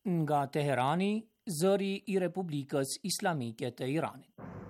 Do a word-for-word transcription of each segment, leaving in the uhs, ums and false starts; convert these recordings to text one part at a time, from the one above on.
Nga Teherani, zëri I Republikës Islamike të Iranit.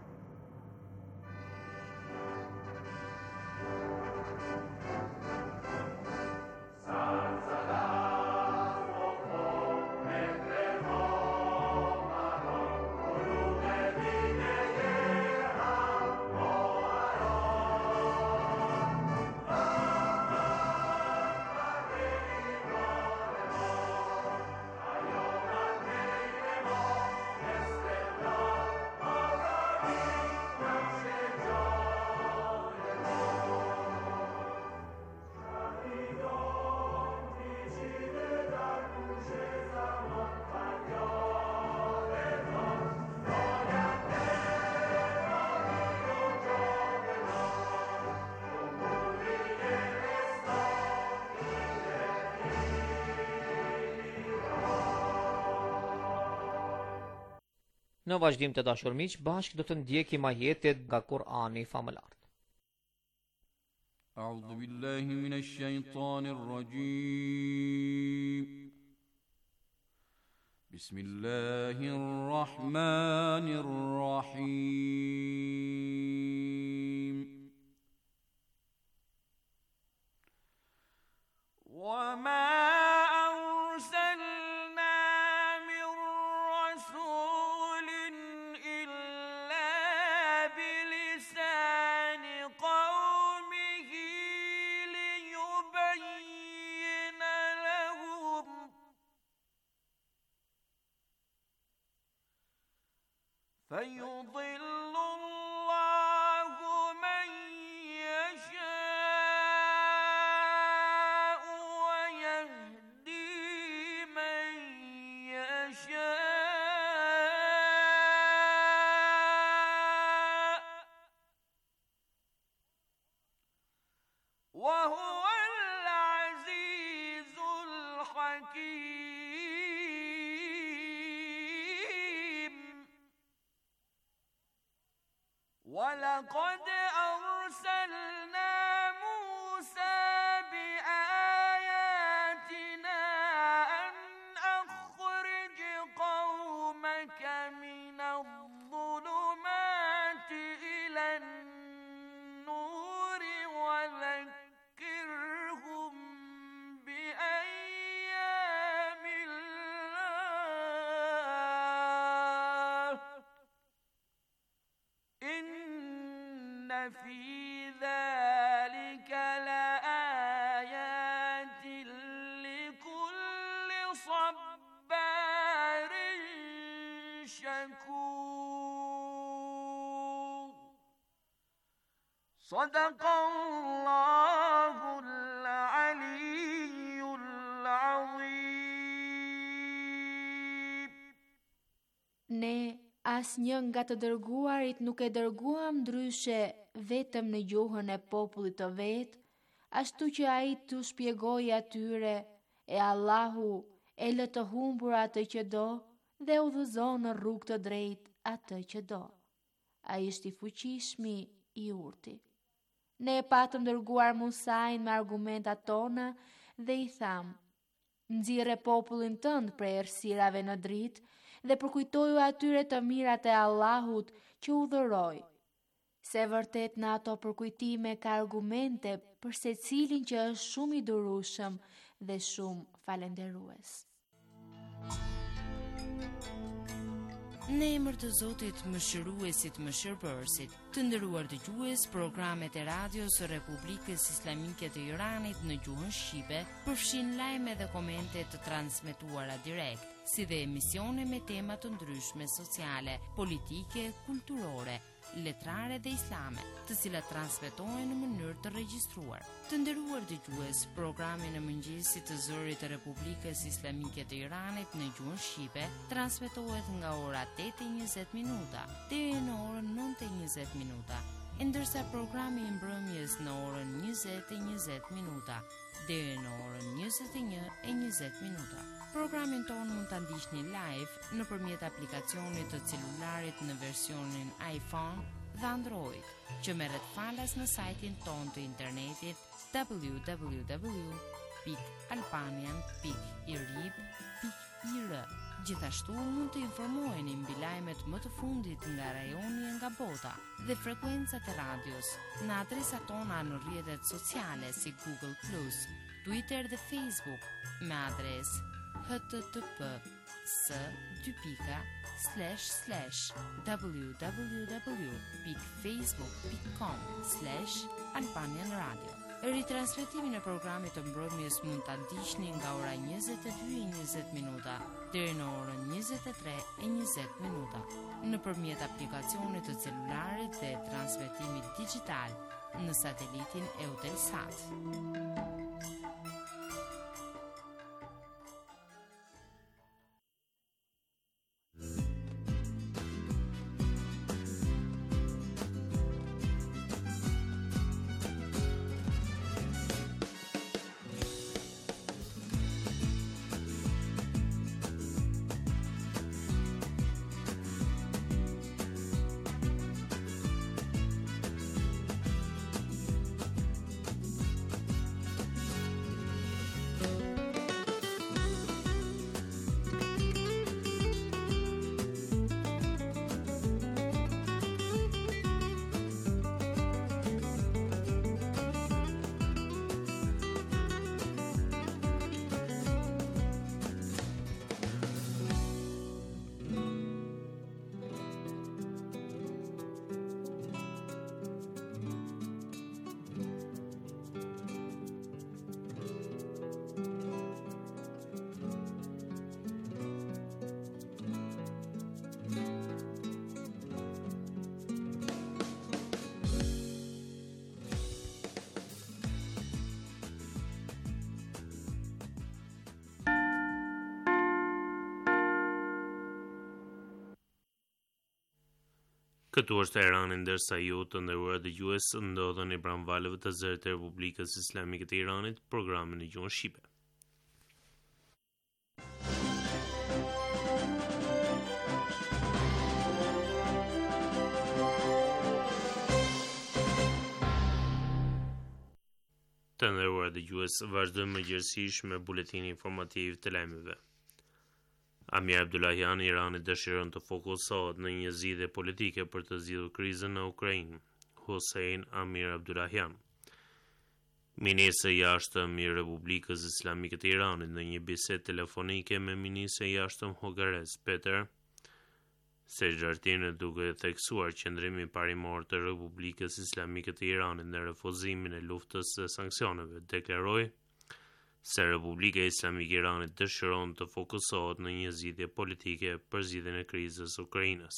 Në vazhdim të dashur miq, bashkë do të ndjekim ajetet nga Kur'ani famëlar. A'udhu billahi minash shaitanir rajim. Bismillahir rahmanir rahim. Wa ma فيضل الله من يشاء ويهدي من يشاء وهو العزيز الحكيم. ولقد أرسلنا موسى بآياتنا أن أخرج قومك من الظلمات إلى النور وذكرهم بأيام الله إن في ذلك لآيات لكل صبار شكور. صدق الله العلي العظيم. Ne asnjë nga të dërguarit nuk e dërguam ndryshe vetëm në gjuhën e popullit të vet, ashtu që ai t'u shpjegojë atyre, e Allahu e lë të humbur atë që do dhe udhëzon në rrugë të drejtë atë që do. Ai është i fuqishmi i urti. Ne e patëm dërguar Musain me argumentat tona dhe i tham: nxirre popullin tënd prej errësirave në dritë dhe përkujtoju atyre të mirat e Allahut që udhëroi. Se vërtet në ato përkujtime ka argumente për secilin që është shumë i durueshëm dhe shumë falënderues. Në emër të Zotit Mëshiruesit Mëshirbërësit, të nderuar dëgjues, programet e radios së Republikës Islamike të Iranit në gjuhën shqipe përfshin lajme dhe komente të transmetuara direkt, si dhe emisione me tema të ndryshme sociale, politike, kulturore, letrare dhe islame, të cilat transmetohen në mënyrë të regjistruar. Të nderuar dëgjues, programi në mëngjesit të zërit të Republikës Islamike të Iranit në gjuhën shqipe transmetohet nga ora tetë e njëzet minuta deri në orën nëntë e njëzet minuta, ndërsa programi i mbrëmjes në orën njëzet e njëzet minuta deri në orën njëzet e një e njëzet minuta. Programin tonë mund ta ndiqni live nëpërmjet aplikacionit të celularit në versionin iPhone dhe Android, që merret falas në sajtin tonë të internetit w w w pikë albanian pikë irib pikë ir. Gjithashtu mund të informoheni mbi lajmet më të fundit nga rajoni e nga bota dhe frekuencat e radios në adresat tona në rrjetet sociale si Google plus, Twitter dhe Facebook me adres h t t p s dy pika slash slash www dot facebook dot com slash Albanian Radio. Ritransmetimin e programit të mbrëmjes mund ta ndiqni nga ora njëzet e dy e njëzet minuta deri në orën njëzet e tre e njëzet minuta nëpërmjet aplikacionit të celularit dhe transmetimit digjital në satelitin Eutelsat. Këtu është Irani, ndërsa ju të nderuar dëgjues ndodheni pranë valëve të zërit të Republikës Islamike të Iranit, programin në gjuhën shqipe. Të nderuar dëgjues, vazhdojmë mëngjesisht me buletinin informativ të lajmeve. Amir Abdullahian i Iranit dëshiron të fokusohet në një zgjidhje politike për të zgjidhur krizën në Ukrainë. Hossein Amir Abdullahian, ministri i jashtëm i Republikës Islamike të Iranit, në një bisedë telefonike me ministrin e jashtëm Hogares Peter Sejartin, duke theksuar qëndrimin parimor të Republikës Islamike të Iranit në refuzimin e luftës së sanksioneve, deklaroi se Republika Islamike e Iranit dëshiron të fokusohet në një zgjidhje politike për zgjidhjen e krizës ukrainase.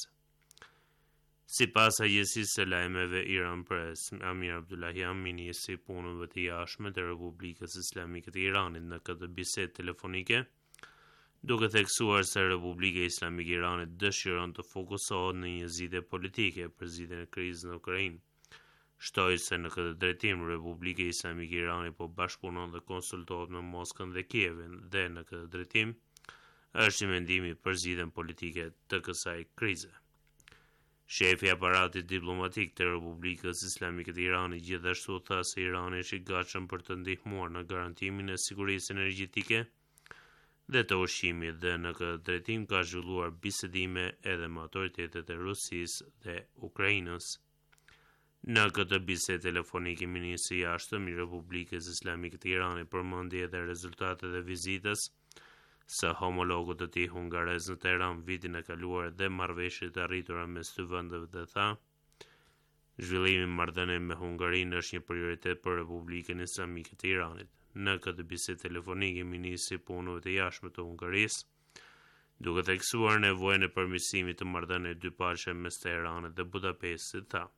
Sipas agjencisë së lajmeve Iran Press, Amir Abdullahian, ministri i punëve të jashtme të Republikës Islamike të Iranit, në këtë bisedë telefonike, duke theksuar se Republika Islamike e Iranit dëshiron të fokusohet në një zgjidhje politike për zgjidhjen e krizës në Ukrainë, shtoi se në këtë drejtim Republika Islamike e Iranit po bashkëpunon dhe konsultohet me Moskën dhe Kievin, dhe në këtë drejtim është i mendimi për zgjidhjen politike të kësaj krize. Shefi i aparatit diplomatik të Republikës Islamike të Iranit gjithashtu tha se Irani është i gatshëm për të ndihmuar në garantimin e sigurisë energjetike dhe të ushqimit, dhe në këtë drejtim ka zhvilluar bisedime edhe me autoritetet e Rusisë dhe Ukrainës. Në këtë bisedë telefonike, ministri i jashtëm i Republikës Islamike të Iranit përmendi edhe rezultatet e vizitës së homologët të tij hungarez në Tiranë vitin e kaluar dhe marrëveshjet e arritura mes dy vendeve, dhe tha: "Zhvillimi i marrëdhënieve me Hungarinë është një prioritet për Republikën Islamike të Iranit." Në këtë bisedë telefonike, ministri i punëve të jashtme të Hungarisë, duke theksuar nevojën e përmirësimit të marrëdhënieve dypalëshe mes Tiranës dhe Budapestit, tha: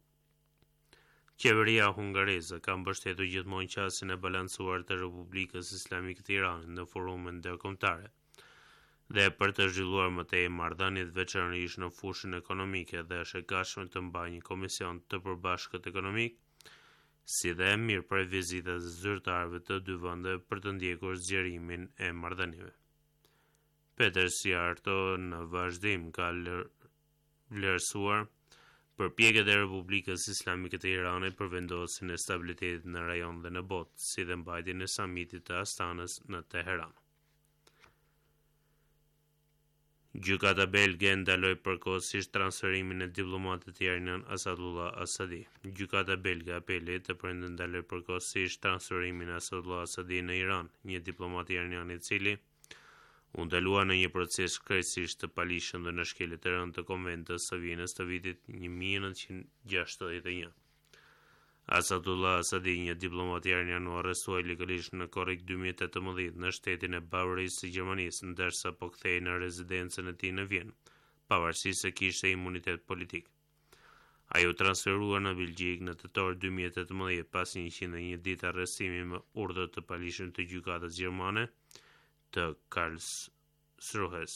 "Qeveria hungareze ka mbështetur gjithmonë qasjen e balancuar të Republikës Islamike të Iranit në forume ndërkombëtare dhe për të zhvilluar më tej marrëdhëniet, veçanërisht në fushën ekonomike, dhe është e gatshme të mbajë një komision të përbashkët ekonomik, si dhe mirë për vizitat e zyrtarëve të dy vendeve për të ndjekur zgjerimin e marrëdhënieve." Peter Siarto në vazhdim ka vlerësuar përpjekjet e Republikës Islamike të Iranit për vendosjen e stabilitetit në rajon dhe në botë, si dhe mbajtjen e samitit të Astanës në Teheran. Gjykata belge ndaloi përkohësisht transferimin e diplomatit iranian Asadullah Asadi. Gjykata belge apeli të prindë ndaloi përkohësisht transferimin e Asadullah Asadi në Iran, një diplomat iranian i cili u ndalua në një proces krejtësisht të palishëm dhe në shkelje të rënd të konventës së Vienës të vitit një mijë e nëntëqind e gjashtëdhjetë e një. Asadullah Asadi, një diplomat iranian, u arrestuar ilegalisht në korrik dy mijë e tetëmbëdhjetë në shtetin e Bavarisë së Gjermanisë, ndërsa po kthehej në rezidencën e tij në Vjenë, pavarësisht se kishte imunitet politik. Ai u transferua në Belgjik në tetor dy mijë e tetëmbëdhjetë pas njëqind e një ditë arrestimi me urdhër të palishëm të gjykatës gjermane të Karlsruhes.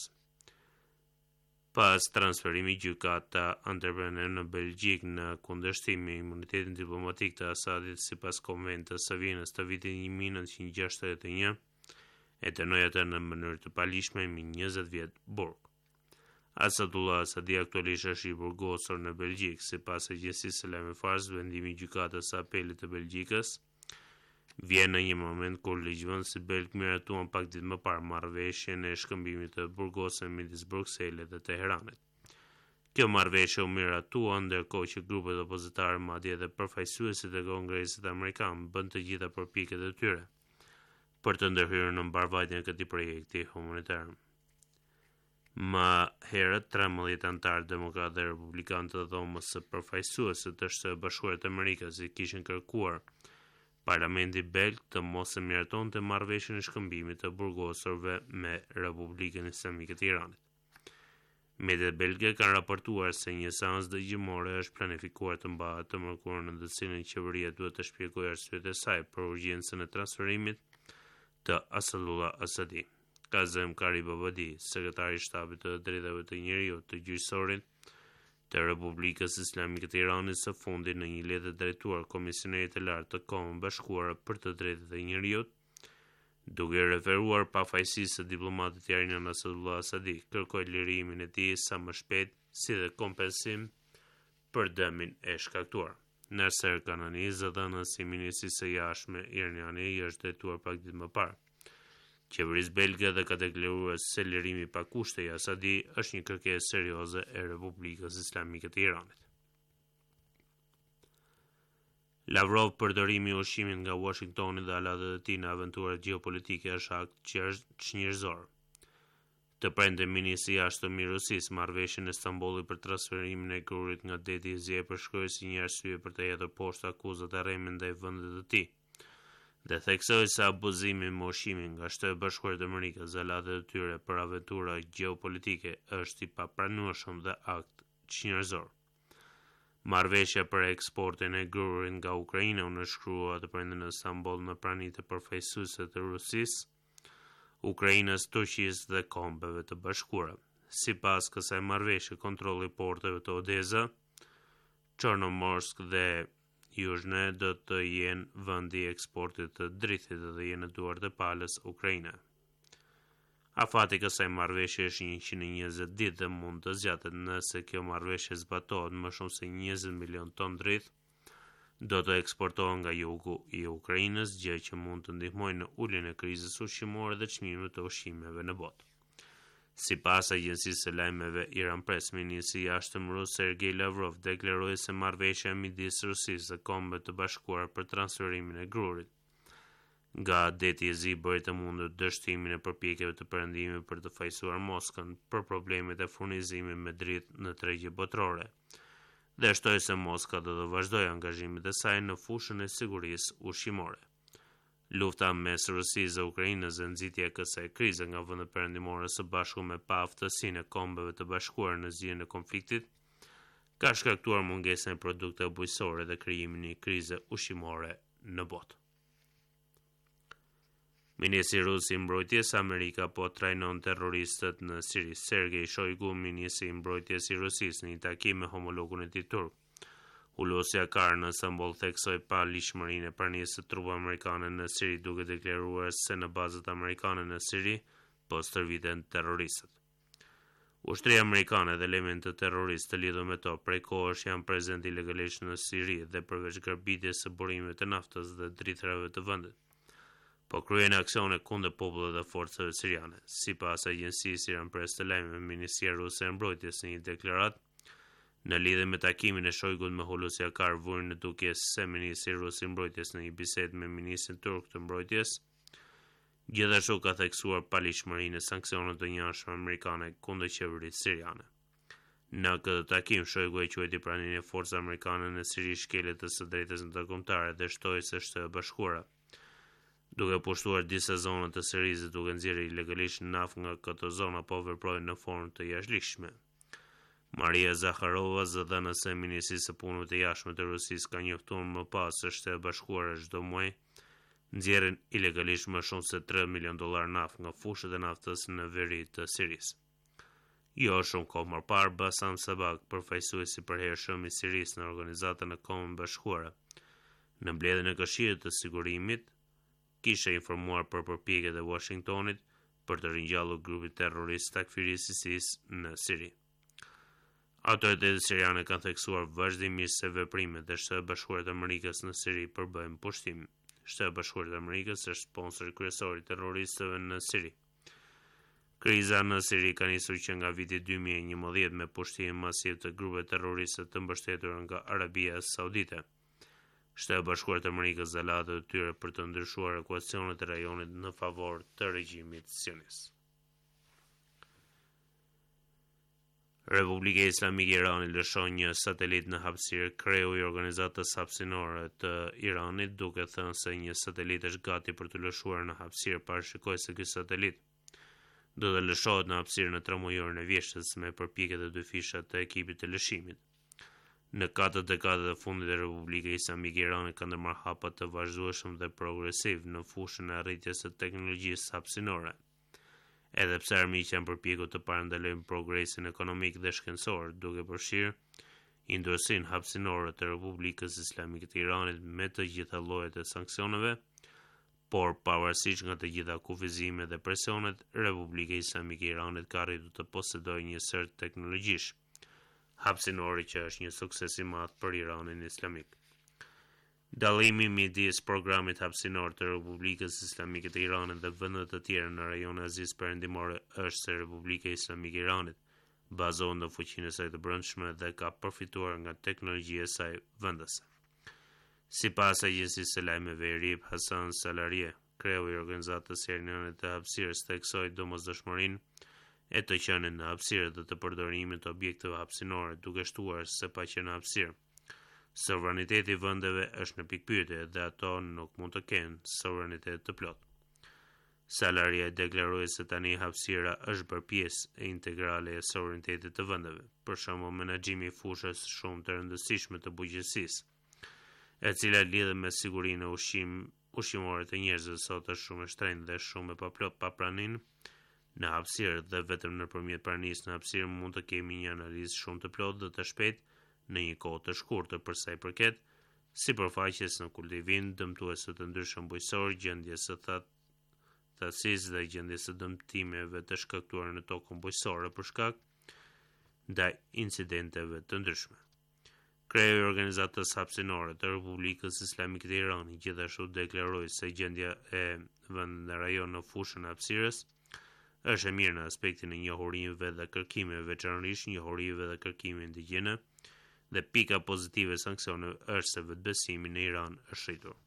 Pas transferimi gjykata ndërprerën në Belgjik në kundërshtim me imunitetin diplomatik të Asadit sipas konventës së Vienës të vitit një mijë e nëntëqind e gjashtëdhjetë e një, e dënoi atë në mënyrë të palishme me njëzet vjet burg. Asadullah Asadi aktualisht është i burgosur në Belgjik, sipas agjencisë së lajmeve Fars. Vendimi i gjykatës së apelit të Belgjikës vjen në një moment kur ligjvënësi belg miratuan pak ditë më parë marrëveshjen e shkëmbimit të burgosur midis Brukselit dhe Teheranit. Kjo marrëveshje u miratua ndërkohë që grupet opozitare, madje edhe përfaqësuesit e Kongresit Amerikan bën të gjitha përpjekjet e tyre për të ndërhyrë në mbarvajtjen e këtij projekti humanitar. Më herët, trembëdhjetë antarë demokratë dhe republikanë të dhomës së përfaqësuesit të Shtetit Bashkuar të Amerikës i kishin kërkuar Parlamenti belg të mos e miratonte marrëveshjen e shkëmbimit të burgosurve me Republikën Islamike të Iranit. Mediat belge kanë raportuar se një seancë dëgjimore është planifikuar të mbahet të mërkurën në të cilën qeveria duhet të shpjegojë arsyet e saj për urgjencën e transferimit të Asadullah Asadi. Kazem Garibabadi, sekretari i shtabit të drejtave të njerëzit të gjyqësorit të Republikës Islamike të Iranit së fundi në një letër drejtuar Komisionerit të Lartë të Kombeve Bashkuara për të drejtat e njerëzit, duke referuar pafajësisë së diplomatit iranian Asadullah Asadi, kërkoi lirimin e tij sa më shpejt, si dhe kompensim për dëmin e shkaktuar. Nasser Kanani, zëdhënës i Ministrisë së Jashtme iraniane, i është drejtuar pak ditë më parë qeverisë belge dhe ka deklaruar se lirimi pa kushte i Asadi është një kërkesë serioze e Republikës Islamike të Iranit. Lavrov përdorimi i ushqimit nga Washingtoni dhe alatet e tij në aventurat gjeopolitike është akt që është çnjerëzor. Të prendë ministri i jashtëm i Rusisë marrëveshjen e Stambollit për transferimin e grurit nga deti i Zi përshkroi si një arsye për të hedhur poshtë akuzat e rreme ndaj vendit të tij, dhe theksoi se abuzimi me ushqimin nga Shtetet Bashkuar të Amerikës dhe alatet e tyre për aventura gjeopolitike është i papranueshëm dhe akt çnjerëzor. Marrëveshja për eksportin e grurit nga Ukraina u nënshkrua të prendë në Stamboll me pranitë të përfaqësuesve të Rusisë, Ukrainës, Turqisë dhe Kombeve të Bashkuara. Sipas kësaj marrëveshje, kontrolli i porteve të Odesa, Chornomorsk dhe Yuzhne do të jenë vendi i eksportit të dritit dhe jenë në duart e palës Ukraina. Afati kësaj marrëveshje është njëqind e njëzet ditë dhe mund të zgjatet nëse kjo marrëveshje zbatohet. Më shumë se njëzet milion ton dritë do të eksportohen nga jugu i Ukrainës, gjë që mund të ndihmojë në uljen e krizës ushqimore dhe çmimeve të ushqimeve në botë. Sipas agjencisë së lajmeve Iran Press, ministri i jashtëm rus Sergej Lavrov deklaroi se marrëveshja midis Rusisë dhe Kombeve të Bashkuara për transferimin e grurit nga deti i Zi bëri të mundur dështimin e përpjekjeve të perëndimit për të fajsuar Moskën për problemet e furnizimit me dritë në tregje botërore, dhe shtoi se Moska do të vazhdojë angazhimet e saj në fushën e sigurisë ushqimore. Lufta mes Rusisë dhe Ukrainës dhe nxitja e kësaj krize nga vendet perëndimore së bashku me pa aftësinë e Kombeve të Bashkuara në zgjidhjen e konfliktit ka shkaktuar mungesën e produkteve bujqësore dhe krijimin e një krize ushqimore në botë. Ministri rus i mbrojtjes Amerika po trajnon terroristët në Siri. Sergej Shoigu, ministri i mbrojtjes i Rusisë, në një takim me homologun e tij turk, Hulusi Akar, në Stamboll, theksoi pa lishmërinë e pranisë së trupave amerikane në Siri, duke deklaruar se në bazat amerikane në Siri po stërviten terroristët. Ushtria amerikane dhe elementë terroristë të lidhur me to prej kohësh janë prezente ilegalisht në Siri dhe përveç gërbitjes së burimeve të naftës dhe dritarave të vendit, po kryen aksione kundër popullit dhe forcave siriane. Sipas agjencisë Iran Press të lajmeve, Ministria Ruse e Mbrojtjes në një deklaratë në lidhje me takimin e Shoigut me Hulusi Akar vuri në dukjes se ministri rus i mbrojtjes në një bisedë me ministrin turk të mbrojtjes, gjithashtu ka theksuar palishmërinë e sanksioneve të njëjtshme amerikane kundër qeverisë siriane. Në këtë takim, Shoigu e quajti pranimin e forcave amerikane në Siri shkelje të së drejtës ndërkombëtare dhe shtoi se Shtetet e Bashkuara, duke pushtuar disa zona të Sirisë duke nxjerrë ilegalisht naftë nga këto zona, po veprojnë në formë të jashtëligjshme. Maria Zakharova, zëdhënëse e Ministrisë së Punëve të Jashtme të Rusisë, ka njoftuar më pas se Shtetet e Bashkuara çdo muaj nxjerrin ilegalisht më shumë se tre milion dollar naftë nga fushët e naftës në veri të Sirisë. Jo shumë kohë më parë, Bassam Sabak, përfaqësuesi i përhershëm i Sirisë në Organizatën e Kombeve Bashkuara, në mbledhjen e Këshillit të Sigurimit, kishte informuar për përpjekjet e Washingtonit për të ringjallur grupin terrorist Takfiri ISIS në Siri. Autoritetet siriane kanë theksuar vazhdimisht se veprimet e Shtetit Bashkuar të Amerikës në Siri përbëjnë pushtim. Shtetet Bashkuar të Amerikës është sponsor kryesor i terroristëve në Siri. Kriza në Siri ka nisur që nga viti dy mijë e njëmbëdhjetë me pushtimin masiv të grupeve terroriste të mbështetur nga Arabia Saudite. Shtetet Bashkuar të Amerikës zalatë të tyre për të ndryshuar ekuacionet e rajonit në favor të regjimit sionist. Republika Islamike e Iranit lëshon një satelit në hapësirë. Kreu i organizatës hapësinore të Iranit duke thënë se një satelit është gati për të lëshuar në hapësirë, parashikoi se ky satelit do të lëshohet në hapësirë në tremujorën e vjeshtës me përpjekjet e dy fishat të ekipit të lëshimit. Në katër dekadat e fundit e Republika Islamike e Iranit ka ndërmarrë hapa të vazhdueshëm dhe progresiv në fushën e arritjes së teknologjisë hapësinore. Edhe pse armiqtë janë përpjekur të parandalojnë progresin ekonomik dhe shkencor, duke përfshirë industrinë hapësinore të Republikës Islamike të Iranit me të gjitha llojet e sanksioneve, por pavarësisht nga të gjitha kufizimet dhe presionet, Republika Islamike e Iranit ka arritur të posedojë një sër teknologjish hapësinore që është një sukses i madh për Iranin Islamik. Dallimi midis programit hapësinor të Republikës Islamike të Iranit dhe vendet të tjera në rajonin e Azisë Perëndimore është se Republika Islamike e Iranit bazohet në fuqinë e saj të brendshme dhe ka përfituar nga teknologjia e saj vendase. Sipas agjencisë së lajmeve Erib, Hasan Salarie, kreu i organizatës iraniane të hapësirës, theksoi domosdoshmërinë e të qenë në hapësirë dhe të përdorimit të objekteve hapësinore, duke shtuar se pa qenë në hapësirë, sovraniteti i vendeve është në pikpyetje dhe ato nuk mund të kenë sovranitet të plotë. Salaria deklaroi se tani hapësira është bërë pjesë e integrale e sovranitetit të vendeve, për shembull menaxhimi i fushës shumë të rëndësishme të bujqësisë, e cila lidhet me sigurinë e ushqim, ushqimore të njerëzve sot është shumë e shtrenjtë dhe shumë e paplot pa praninë në hapësirë dhe vetëm nëpërmjet pranisë në hapësirë mund të kemi një analizë shumë të plotë dhe të shpejtë në një kohë të shkurtër për sa i përket sipërfaqes në kultivin, dëmtuese të ndryshëm bujqësor, gjendjes së thatë thasisë dhe gjendjes së dëmtimeve të shkaktuara në tokën bujqësore për shkak ndaj incidenteve të ndryshme. Kreu i organizatës hapësinore të Republikës Islamike të Iranit gjithashtu deklaroi se gjendja e vendit në rajon në fushën e hapësirës është e mirë në aspektin e njohurive dhe kërkimeve, veçanërisht njohurive dhe kërkimeve indigjene, dhe pika pozitive e sanksioneve është se vetbesimi në Iran është rritur.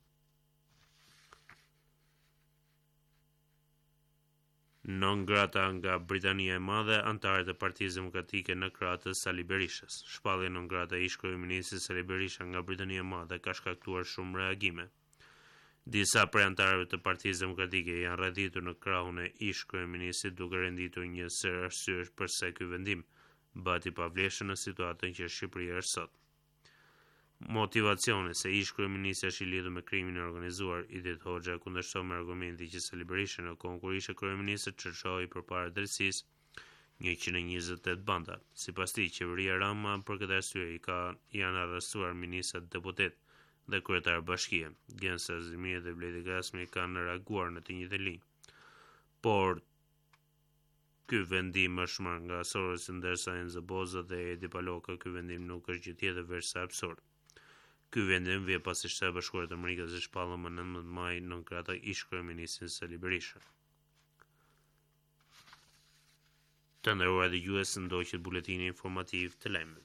Non grata nga Britania e Madhe, antarët e Partisë Demokratike në krah të Sali Berishës. Shpallja non grata e ish-kryeministit Sali Berisha nga Britania e Madhe ka shkaktuar shumë reagime. Disa prej antarëve të Partisë Demokratike janë radhitur në krahun e ish-kryeministit duke renditur një sër arsyesh pse ky vendim bëhet i pavlefshëm në situatën që Shqipëria është sot. Motivacioni se ish-kryeministi është i lidhur me krimin e organizuar, Idit Hoxha kundërshtoi me argumenti që Sali Berisha në kohën kur ishte kryeminist çerçoi përpara drejtësisë njëqind e njëzet e tetë banda. Sipas tij, qeveria Rama për këtë arsye i ka janë arrestuar ministrat, deputet dhe kryetar bashkie. Gensa Azimia dhe Bledi Gasmi kanë reaguar në të njëjtën linjë. Por ky vendim është marrë nga Soros, ndërsa Enzo Boza dhe Edi Paloka ky vendim nuk është gjë tjetër veçse absurd. Ky vendim vjen pasi Shtetet e Bashkuara të Amerikës e shpallën më nëntëmbëdhjetë maj nën krahët e ish-kryeministit Sali Berisha. Të nderuar dëgjues, ndoqët buletini informativ të lajmeve.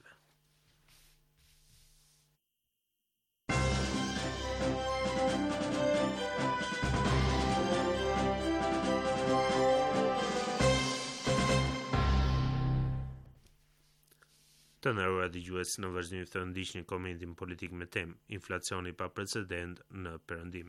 Të nderuar dëgjues, në vazhdim të ndiqni komentin politik me temë inflacioni pa precedent në perëndim.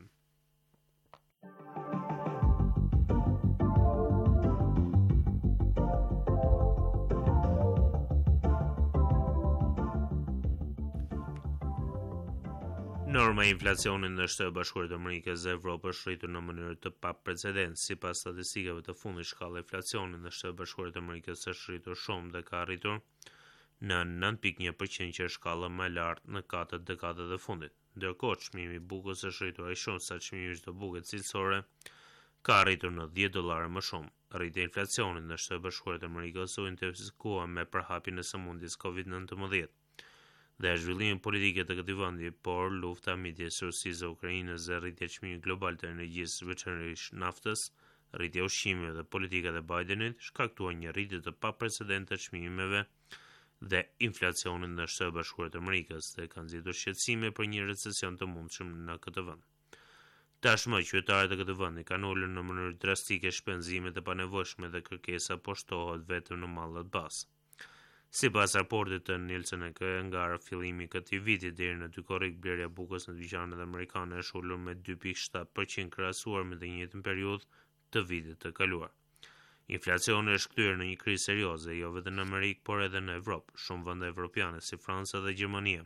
Norma e inflacionit në Shtetet e Bashkuara të Amerikës dhe Evropës është rritur në mënyrë të paprecedent. Sipas statistikave të fundit, shkalla e inflacionit në Shtetet e Bashkuara të Amerikës është rritur shumë dhe ka arritur në nëntë pikë një përqind që është shkalla më e lartë në katër dekadat e fundit. Ndërkohë, çmimi i bukës është rritur aq shumë sa çmimi i çdo buke cilësore ka arritur në dhjetë dollarë më shumë. Rritja e inflacionit në Shtetet e Bashkuara të Amerikës u intensifikua me përhapjen e sëmundjes covid nineteen dhe zhvillimin politike të këtij vendi, por lufta midis Rusisë dhe Ukrainës dhe rritja e çmimit global të energjisë, veçanërisht naftës, rritja e ushqimeve dhe politikat e Bidenit shkaktuan një rritje të paprecedente të çmimeve dhe inflacionit në Shtetet e Bashkuara të Amerikës dhe kanë nxitur shqetësime për një recesion të mundshëm në këtë vend. Tashmë qytetarët e këtij vendi kanë ulur në mënyrë drastike shpenzimet e panevojshme dhe kërkesa po shtohet vetëm në mallat bazë. Sipas raportit të Nielsen nga fillimi i këtij viti deri në dy korrik, blerja e bukës në dyqanet amerikane është ulur me dy pikë shtatë përqind krahasuar me të njëjtën periudhë të vitit të kaluar. Inflacioni është kthyer në një krizë serioze, jo vetëm në Amerikë, por edhe në Evropë. Shumë vende evropiane si Franca dhe Gjermania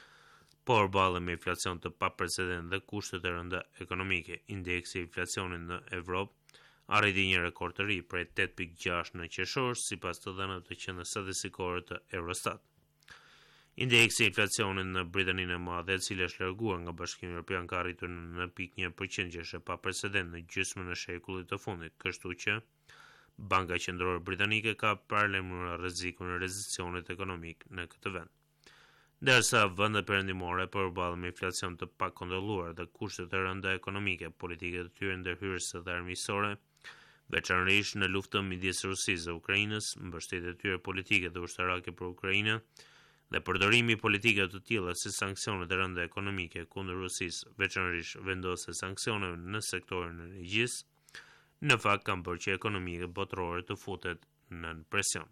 por ballen me inflacion të paprecedent dhe kushte të rënda ekonomike. Indeksi i inflacionit në Evropë arriti një rekord të ri prej tetë pikë gjashtë në qershor, sipas të dhënave të qendrës statistikore të Eurostat. Indeksi i inflacionit në Britaninë e Madhe, e cila është larguar nga Bashkimi Evropian, ka arritur në nëntë pikë një përqind, që është e paprecedent në gjysmën e shekullit të fundit, kështu që Banka Qendrore Britanike ka paralajmëruar rrezikun e recesionit ekonomik në këtë vend. Ndërsa vendet perëndimore përballen me inflacion të pakontrolluar dhe kushte të rënda ekonomike, politikat e tyre ndërhyrëse dhe armiqësore, veçanërisht në luftën midis Rusisë dhe Ukrainës, mbështetjet e tyre politike dhe ushtarake për Ukrainë dhe përdorimi i politikave të tilla si sanksionet e rënda ekonomike kundër Rusisë, veçanërisht vendosja e sanksioneve në sektorin e energjisë, në fakt kanë bërë që ekonomia botërore të futet në presion.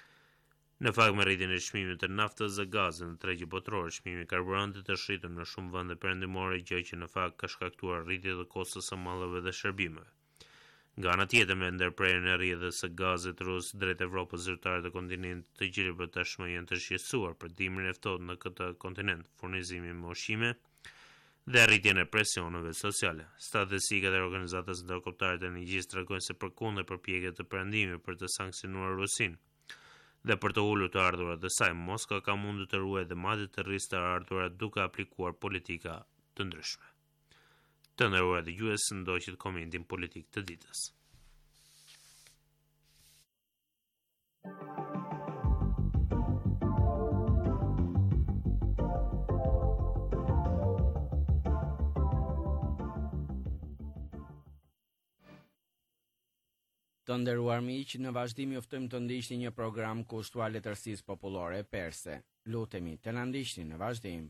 Në fakt, me rritjen e çmimit të naftës dhe gazit në tregjet botërore, çmimi i karburantit është rritur në shumë vende perëndimore, gjë që në fakt ka shkaktuar rritje të kostos së mallave dhe shërbimeve. Nga ana tjetër, me ndërprerjen e rrjedhës së gazit rus drejt Evropës, zyrtarët e kontinentit të gjelbër tashmë janë të shqetësuar për dimrin e ftohtë në këtë kontinent, furnizimin me ushqime dhe rritjen e presioneve sociale. Statistikat e organizatës ndërkombëtare të energjisë tregojnë se përkundër përpjekjeve të perëndimit për të sanksionuar Rusinë dhe për të ulur të ardhurat e saj, Moska ka mundur të ruajë dhe madje të rrisë të ardhurat duke aplikuar politika të ndryshme. Të nderuar dëgjues, ndoqët komentin politik të ditës. Të nderuar miq, në vazhdim juftojmë të ndiqni një program kushtuar letërsisë popullore perse. Lutemi të na ndiqni në vazhdim.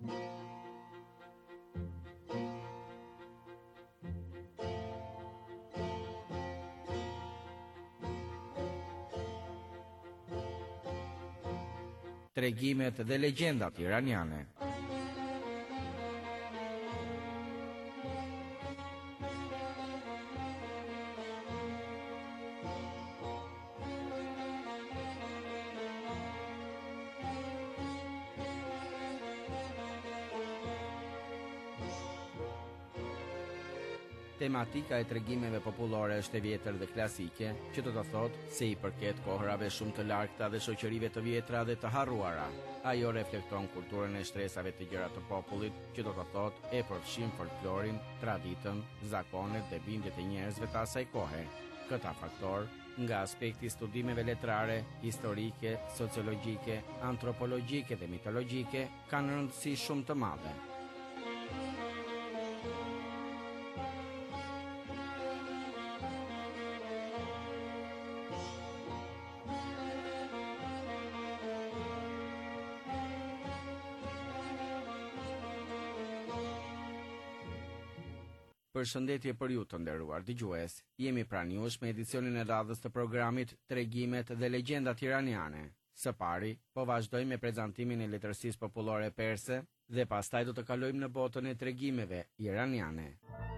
Tregimet dhe legjendat iraniane. Tematika e tregimeve popullore është e vjetër dhe klasike, që do të thotë se i përket kohërave shumë të largta dhe shoqërive të vjetra dhe të harruara. Ajo reflekton kulturën e shtresave të gjëra të popullit, që do të thotë e përfshin folklorin, traditën, zakonet dhe bindjet e njerëzve të asaj kohe. Këta faktor, nga aspekti studimeve letrare, historike, sociologjike, antropologjike dhe mitologjike, kanë rëndësi shumë të madhe. Përshëndetje për ju të nderuar dëgjues. Jemi pranë jush me edicionin e radhës të programit Tregimet dhe legjendat iraniane. Së pari, po vazhdojmë me prezantimin e letërsisë popullore perse dhe pastaj do të kalojmë në botën e tregimeve iraniane.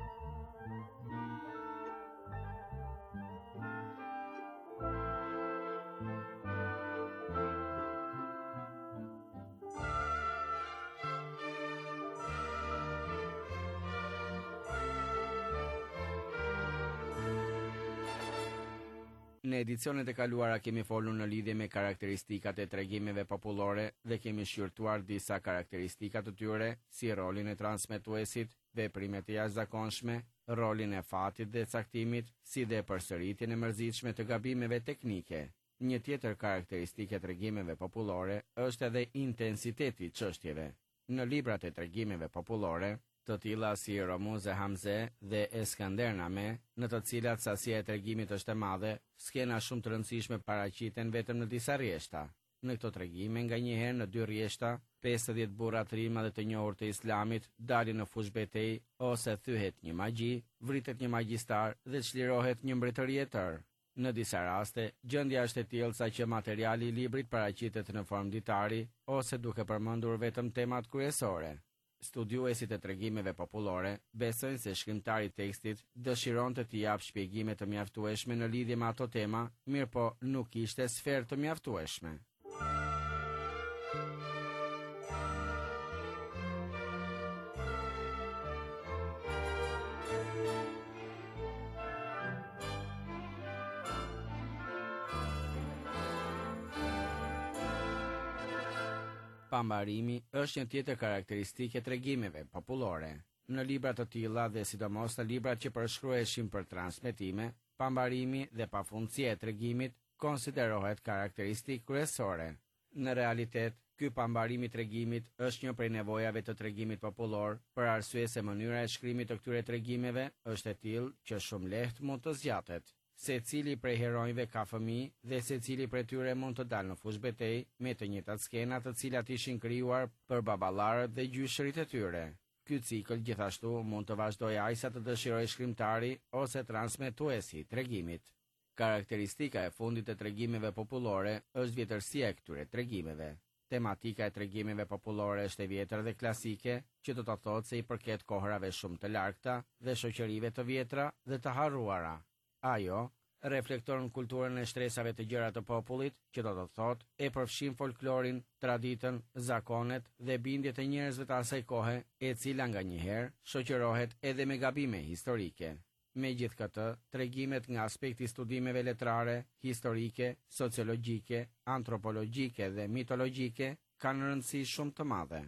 Në edicionet e kaluara kemi folur në lidhje me karakteristikat e tregimeve popullore dhe kemi shqyrtuar disa karakteristikat të tyre, si rolin e transmetuesit, veprimet e jashtëzakonshme, rolin e fatit dhe caktimit, si dhe përsëritjen e mërzitshme të gabimeve teknike. Një tjetër karakteristikë e tregimeve popullore është edhe intensiteti i çështjeve. Në librat e tregimeve popullore, të tilla si Romuze Hamze dhe Eskandername, në të cilat sasia e tregimit është e madhe, skena shumë të rëndësishme paraqiten vetëm në disa rjeshta. Në këto tregime nganjëherë në dy rjeshta, pesëdhjetë burra të rima dhe të njohur të Islamit dalin në fush betejë ose thyhet një magji, vritet një magjistar dhe çlirohet një mbretëri e tërë. Në disa raste, gjendja është e tillë saqë materiali i librit paraqitet në formë ditari ose duke përmendur vetëm temat kryesore. Studiuesit e tregimeve popullore besojnë se shkrimtari i tekstit dëshiron të t'i jap shpjegime të mjaftueshme në lidhje me ato tema, mirë po nuk kishte sferë të mjaftueshme. Pambarimi është një tjetër karakteristikë e tregimeve popullore. Në libra të tilla dhe sidomos në librat që përshkruheshin për transmetime, pambarimi dhe pafundësia e tregimit konsiderohet karakteristikë kryesore. Në realitet, ky pambarim i tregimit është një prej nevojave të tregimit popullor, për arsye se mënyra e shkrimit të këtyre tregimeve është e tillë që shumë lehtë mund të zgjatet. Secili prej heronjve ka fëmijë dhe secili prej tyre mund të dalë në fush betejë me të njëjtat skena të cilat ishin krijuar për baballarët dhe gjyshërit e tyre. Ky cikël gjithashtu mund të vazhdojë aq sa të dëshirojë shkrimtari ose transmetuesi i tregimit. Karakteristika e fundit e tregimeve popullore është vjetërsia e këtyre tregimeve. Tematika e tregimeve popullore është e vjetër dhe klasike, që do të thotë se i përket kohërave shumë të largta dhe shoqërive të vjetra dhe të harruara. Ajo reflekton kulturën e shtresave të gjëra të popullit, që do të thotë e përfshin folklorin, traditën, zakonet dhe bindjet e njerëzve të asaj kohe, e cila nganjëherë shoqërohet edhe me gabime historike. Megjithatë, tregimet nga aspekti i studimeve letrare, historike, sociologjike, antropologjike dhe mitologjike kanë rëndësi shumë të madhe.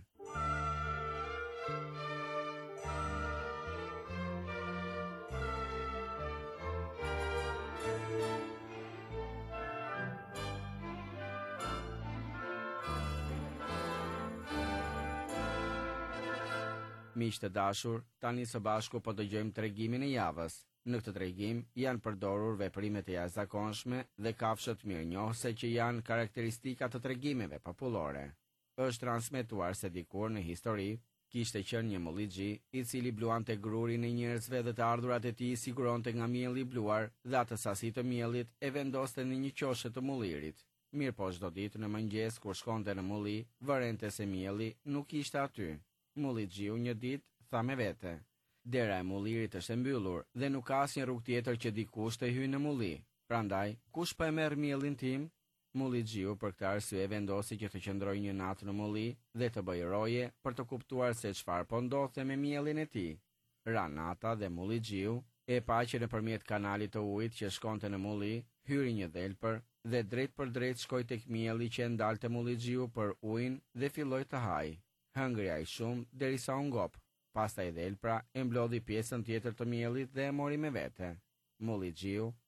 Miq të dashur, tani së bashku po dëgjojmë tregimin e javës. Në këtë tregim janë përdorur veprimet e jashtëzakonshme dhe kafshët mirënjohëse që janë karakteristika të tregimeve popullore. Është transmetuar se dikur në histori kishte qenë një mullixhi i cili bluante grurin e njerëzve dhe të ardhurat e tij siguronte nga mielli i bluar dhe atë sasi të miellit e vendoste në një qoshe të mullirit. Mirë po çdo ditë në mëngjes kur shkonte në mulli, vërente se mielli nuk ishte aty. Mullixhiu një ditë tha me vete: "Dera e mullirit është e mbyllur dhe nuk ka asnjë rrugë tjetër që dikush të hyjë në mulli. Prandaj, kush po e merr miellin tim?" Mullixhiu për këtë arsye vendosi që të qëndrojë një natë në mulli dhe të bëjë roje për të kuptuar se çfarë po ndodhte me miellin e tij. Ra nata dhe mullixhiu e pa që nëpërmjet kanalit të ujit që shkonte në mulli, hyri një dhelpër dhe drejt për drejt shkoi tek mielli që e ndalte mullixhiu për ujin dhe filloi të hajë. Hëngri ai shumë derisa u ngop. Pastaj dhelpra e mblodhi pjesën tjetër të miellit dhe e mori me vete. Mullixhiu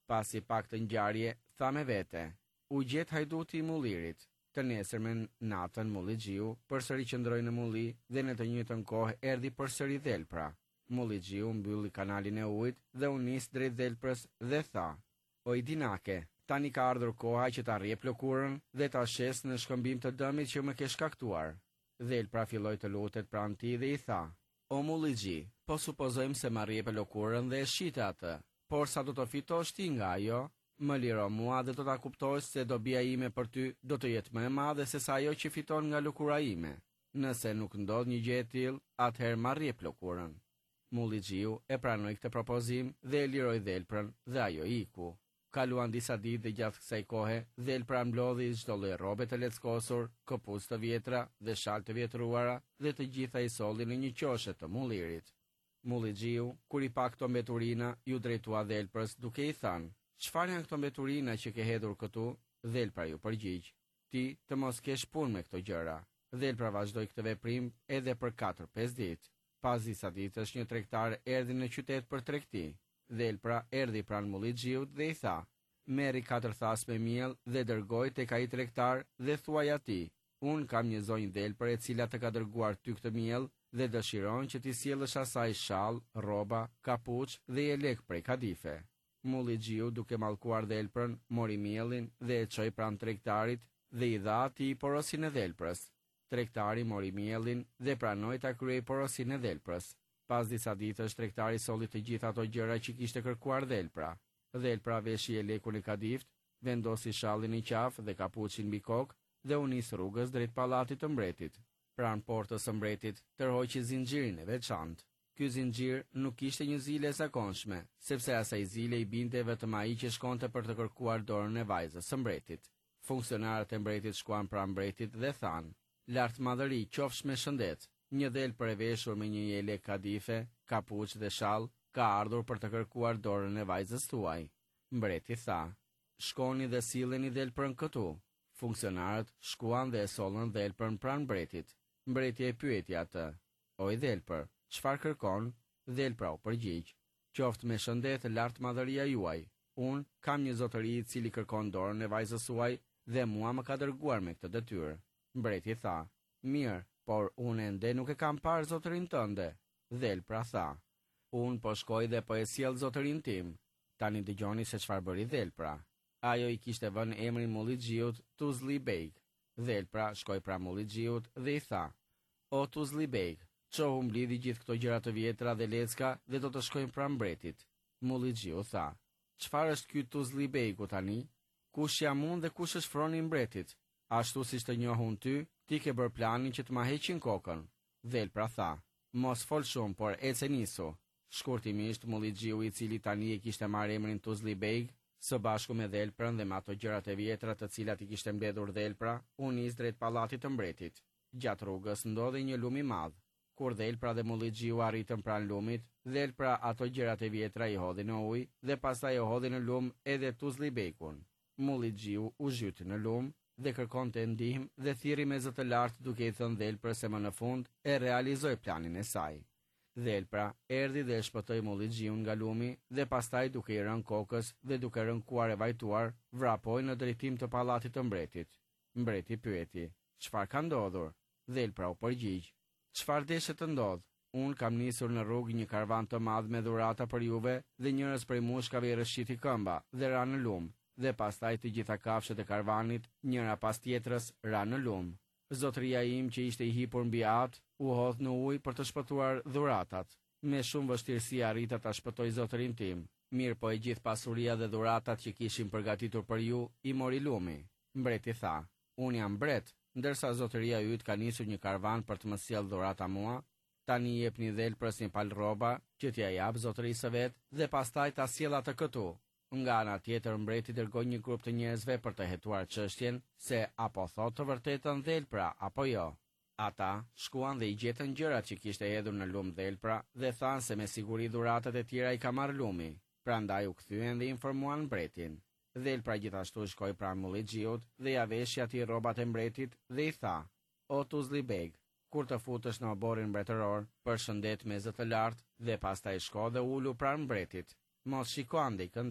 Pasi pak të ngjarje, tha me vete, u gjet hajduti i mullirit. Të nesërmen natën mulli Gjiu përsëri qëndroi në mulli dhe në të njëjtën kohë erdhi përsëri dhelpra. Mulli Gjiu mbylli kanalin e ujit dhe u nis drejt dhelprës dhe tha: "O i dinake, tani ka ardhur koha që ta rrjep lëkurën dhe ta shes në shkëmbim të dëmit që më ke shkaktuar." Dhelpra filloi të lutet pranë tij dhe i tha: "O mulli Gji, po supozojmë se ma rrjep lëkurën dhe e shite atë, por sa do të fitosh ti nga ajo, më liro mua dhe do ta kuptosh se dobia ime për ty do të jetë më e madhe se sa ajo që fiton nga lëkura ime. Nëse nuk ndodh një gjë e tillë, atëherë ma rrjep lëkurën." Mulli Gjiu e pranoi këtë propozim dhe e liroi dhelprën dhe ajo iku. Kaluan disa ditë dhe gjatë kësaj kohe, dhelpra mblodhi çdo lloj rrobe të leckosur, këpucë të vjetra dhe shalë të vjetruara dhe të gjitha i solli në një qoshe të mullirit. Mulli Gjiu, kur i pa këto mbeturina, ju drejtua dhelprës duke i thënë: "Çfarë janë këto mbeturina që ke hedhur këtu?" Dhelpra ju përgjigj: "Ti të mos kesh punë me këto gjëra." Dhelpra vazhdoi këtë veprim edhe për katër pesë ditë. Pas disa ditësh një tregtar erdhi në qytet për tregti. Dhelpra erdhi pranë mullit Gjiut dhe i tha: "Merri katër thas me miell dhe dërgoj tek ai tregtar dhe thuaj atij: Un kam një zonjë dhelpër e cila të ka dërguar ty këtë miell dhe dëshiron që ti sjellësh asaj shall, rroba, kapuç dhe je lek prej kadife." Mulli Gjiu, duke mallkuar dhelprën, mori miellin dhe e çoi pranë tregtarit dhe i dha atij porosin e dhelprës. Tregtari mori miellin dhe pranoi ta kryej porosin e dhelprës. Pas disa ditësh tregtari solli të gjitha ato gjëra që kishte kërkuar dhelpra. Dhelpra veshi e lekun e kadift, vendosi shallin i qafë dhe kapuçin mbi kokë dhe u nis rrugës drejt pallatit të mbretit. Pranë portës së mbretit tërhoqi zinxhirin e veçantë. Ky zinxhir nuk kishte një zile e zakonshme, sepse asaj zile i binte vetëm ai që shkonte për të kërkuar dorën e vajzës së mbretit. Funksionarët e mbretit shkuan pranë mbretit dhe thanë: "Lart madhëri, qofsh me shëndet. Një dhelpër e veshur me një jelek kadife, kapuç dhe shall ka ardhur për të kërkuar dorën e vajzës tuaj." Mbreti tha: "Shkoni dhe silleni dhelpërën këtu." Funksionarët shkuan dhe e sollën dhelpërën pranë mbretit. Mbreti e pyeti atë: "O i dhelpër, çfarë kërkon?" Dhelpra u përgjigj: "Qoftë me shëndet lart madhëria juaj. Un kam një zotëri i cili kërkon dorën e vajzës suaj dhe mua më ka dërguar me këtë detyrë." Mbreti tha: "Mirë, por unë ende nuk e kam parë zotërin tënde." Dhelpra tha: "Unë po shkoj dhe po e sjell zotërin tim." Tani dëgjoni se çfarë bëri dhelpra. Ajo i kishte vënë emrin mullit Gjiut Tuzli Beg. Dhelpra shkoi pra mullit Gjiut dhe i tha: "O Tuzli Beg, çohu mblidhi gjithë këto gjëra të vjetra dhe lecka dhe do të shkojmë pranë mbretit." Mulli Gjiu tha: "Çfarë është ky Tuzli Begu tani? Kush jam unë dhe kush është froni i mbretit? Ashtu siç të njohun ty, ti ke bërë planin që të ma heqin kokën." Dhelpra tha: "Mos fol shumë, por ece nisu." Shkurtimisht mulli Gjiu, i cili tani e kishte marrë emrin Tuzli Beg, së bashku me dhelprën dhe me ato gjërat e vjetra të cilat i kishte mbledhur dhelpra, u nis drejt pallatit të mbretit. Gjatë rrugës ndodhi një lum i madh. Kur dhelpra dhe mulli Gjiu arritën pranë lumit, dhelpra ato gjërat e vjetra i hodhi në ujë dhe pastaj e hodhi në lum edhe Tuzli Begun. Mulli Gjiu u zhyti në lum dhe kërkonte ndihmë dhe thirrri me zë të lartë duke i thënë dhelprës se më në fund e realizoi planin e saj. Dhelpra erdhi dhe e shpëtoi mullit Gjiun nga lumi dhe pastaj duke i rënë kokës dhe duke rënkuar e vajtuar, vrapoi në drejtim të pallatit të mbretit. Mbreti pyeti: "Çfarë ka ndodhur?" Dhelpra u përgjigj: "Çfarë deshet të ndodh? Unë kam nisur në rrugë një karvan të madh me dhurata për juve dhe njërës prej mushkave i rëshqiti këmba dhe ra në lum, dhe pastaj të gjitha kafshët e karvanit, njëra pas tjetrës, ra në lum. Zotëria im që ishte i hipur mbi atë, u hodh në ujë për të shpëtuar dhuratat. Me shumë vështirësi arrita ta shpëtoj zotërin tim. Mirë po e gjithë pasuria dhe dhuratat që kishim përgatitur për ju, i mori lumi." Mbreti tha: "Unë jam mbret, ndërsa zotëria yt ka nisur një karvan për të më sjellë dhurata mua. Tani jepni dhelprës një palë rroba që t'ja jap zotërisë vet dhe pastaj ta sjell atë këtu." Nga ana tjetër mbreti dërgoi një grup të njerëzve për të hetuar çështjen se apo thotë të vërtetën dhelpra apo jo. Ata shkuan dhe i gjetën gjërat që kishte hedhur në lum dhelpra dhe thanë se me siguri dhuratat e tjera i ka marrë lumi. Prandaj u kthyen dhe informuan mbretin. Dhelpra gjithashtu shkoi pranë mullit Gjiut dhe ja veshi atij rrobat e mbretit dhe i tha: "O Tuzli Beg, kur të futesh në oborin mbretëror, përshëndet me zë të lartë dhe pastaj shko dhe ulu pranë mbretit. Mos shiko andej këndej,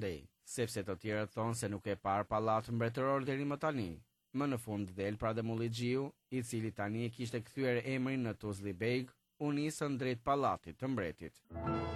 sepse të tjerët thonë se nuk e parë pallat mbretëror deri më tani. Më në fund del Prademulligjiu, i cili tani e kishte kthyer emrin në Tuzli Beg, u nisën drejt pallatit të mbretit.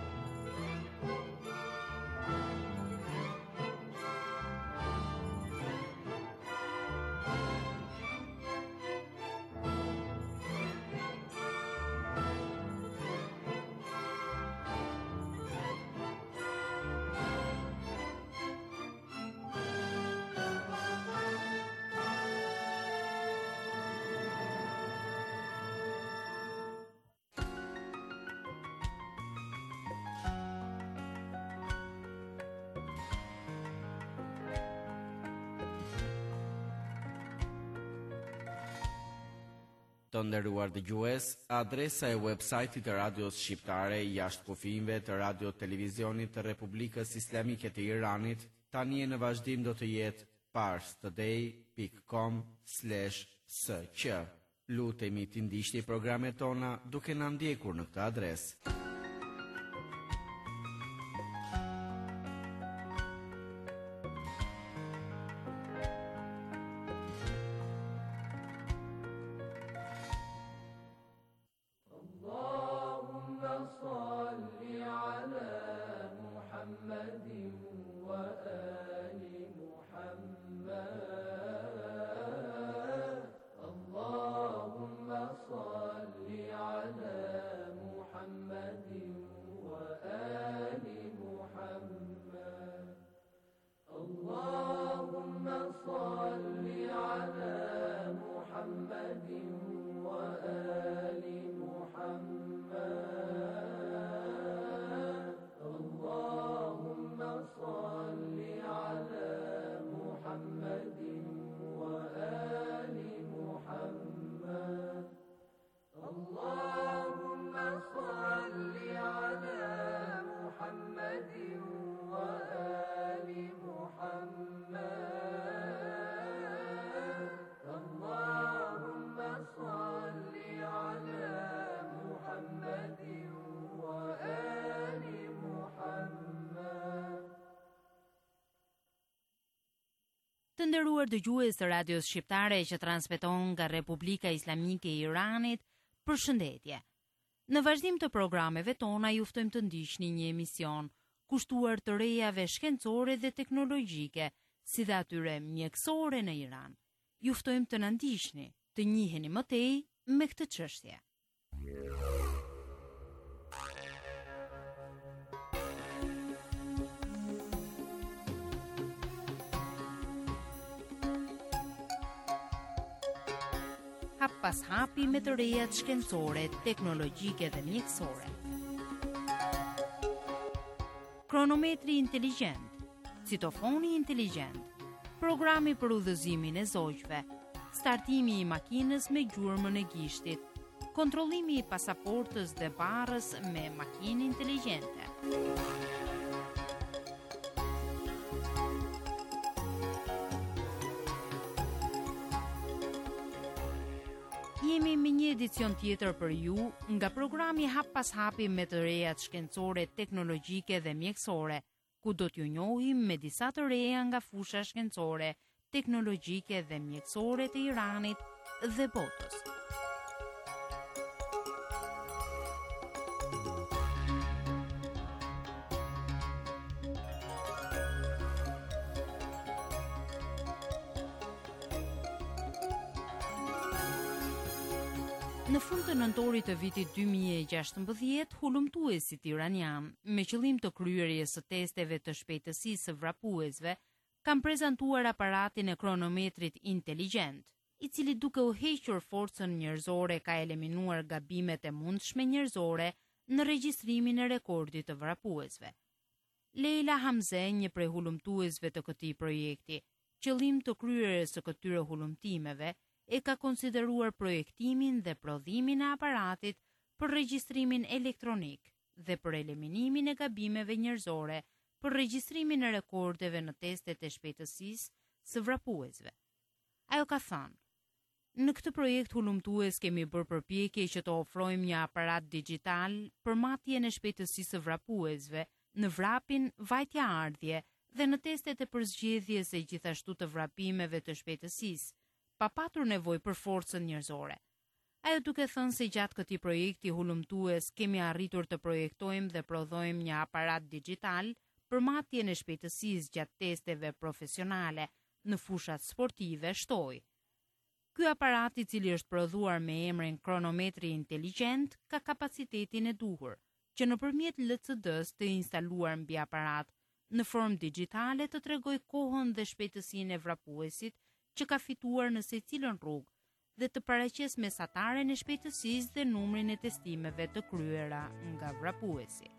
Të nderuar dëgjues, adresa e websajtit të radios shqiptare jashtë kufijve të radio televizionit të Republikës Islamike të Iranit tani në vazhdim do të jetë parstoday dot com slash s q. Lutemi të ndiqni programet tona duke na ndjekur në këtë adresë. Të nderuar dëgjues të radios shqiptare që transmeton nga Republika Islamike e Iranit, përshëndetje. Në vazhdim të programeve tona ju ftojmë të ndiqni një emision kushtuar të rejave shkencore dhe teknologjike, si dhe atyre mjekësore në Iran. Ju ftojmë të na ndiqni, të njiheni më tej me këtë çështje. Hap pas hapi me të rejat shkencore, teknologjike dhe mjekësore. Kronometri inteligjent, citofoni inteligjent, programi për udhëzimin e zogjve, startimi i makinës me gjurmën e gishtit, kontrollimi i pasaportës dhe barrës me makinë inteligjente. Jemi me një edicion tjetër për ju nga programi hap pas hapi me të rejat shkencore, teknologjike dhe mjekësore, ku do t'ju njohim me disa të reja nga fusha shkencore, teknologjike dhe mjekësore të Iranit dhe botës. Në fund të nëntorit të vitit dy mijë e gjashtëmbëdhjetë, hulumtuesit iranian, me qëllim të kryerjes së testeve të shpejtësisë së vrapuesve, kanë prezantuar aparatin e kronometrit inteligjent, i cili duke u hequr forcën njerëzore ka eliminuar gabimet e mundshme njerëzore në regjistrimin e rekordit të vrapuesve. Leila Hamze, një prej hulumtuesve të këtij projekti, qëllim të kryerjes së këtyre hulumtimeve, e ka konsideruar projektimin dhe prodhimin e aparatit për regjistrimin elektronik dhe për eliminimin e gabimeve njerëzore për regjistrimin e rekordeve në testet e shpejtësisë së vrapuesve. Ajo ka thënë: "Në këtë projekt hulumtues kemi bërë përpjekje që të ofrojmë një aparat digjital për matjen e shpejtësisë së vrapuesve në vrapin vajtja-ardhje dhe në testet e përzgjedhjes e gjithashtu të vrapimeve të shpejtësisë, pa patur nevojë për forcën njerëzore. Ajo duke thënë se gjatë këtij projekti hulumtues kemi arritur të projektojmë dhe prodhojmë një aparat digjital për matjen e shpejtësisë gjatë testeve profesionale në fushat sportive, shtoi. Ky aparat, i cili është prodhuar me emrin kronometri inteligjent, ka kapacitetin e duhur, që nëpërmjet L C D-s të instaluar mbi aparat, në formë digjitale të tregoj kohën dhe shpejtësinë e vrapuesit që ka fituar në secilën rrugë dhe të paraqes mesataren e shpejtësisë dhe numrin e testimeve të kryera nga vrapuesi.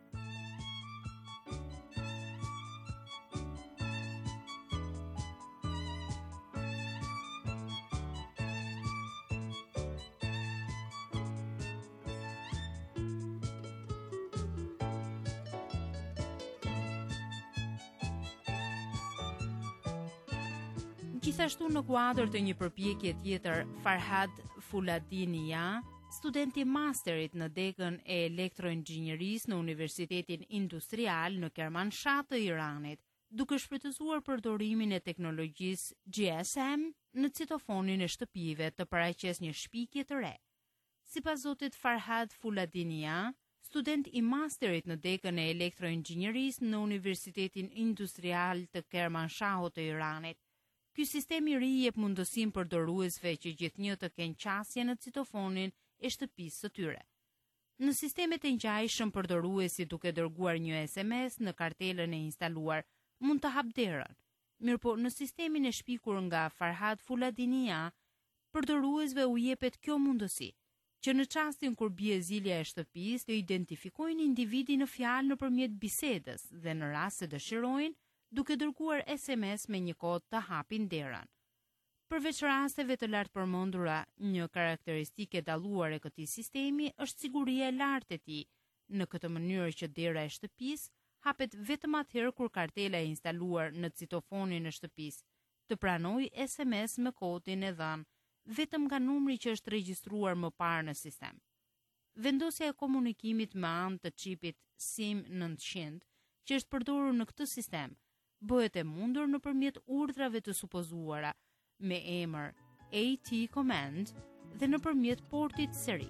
Gjithashtu në kuadër të një përpjekje tjetër, Farhad Fuladinia, studenti masterit në degën e elektroinxhinierisë në Universitetin Industrial në Kermanshah të Iranit, duke shfrytëzuar përdorimin e teknologjisë G S M në citofonin e shtëpive të paraqes një shpikje të re. Sipas zotit Farhad Fuladinia, student i masterit në degën e elektroinxhinierisë në Universitetin Industrial të Kermanshahut të Iranit, ky sistem i ri jep mundësinë përdoruesve që gjithnjë të kenë qasje në citofonin e shtëpisë së tyre. Në sistemet e ngjajshëm, përdoruesi duke dërguar një S M S në kartelën e instaluar mund të hap derën. Mirëpo në sistemin e shpikur nga Farhad Fuladinia, përdoruesve u jepet kjo mundësi, që në çastin kur bie zilja e shtëpisë të identifikojnë individin në fjalë nëpërmjet bisedës dhe në rast se dëshirojnë, duke dërguar S M S me një kod të hapin derën. Përveç rasteve të lartë përmendura, një karakteristike dalluar e këtij sistemi është siguria e lartë e tij, në këtë mënyrë që dera e shtëpisë hapet vetëm atëherë kur kartela e instaluar në citofonin e shtëpisë të pranojë S M S me kodin e dhënë vetëm nga numri që është regjistruar më parë në sistem. Vendosja e komunikimit me anë të çipit SIM nëntëqind, që është përdorur në këtë sistem, bëhet e mundur nëpërmjet urdhrave të supozuara me emër A T Command dhe nëpërmjet portit serik.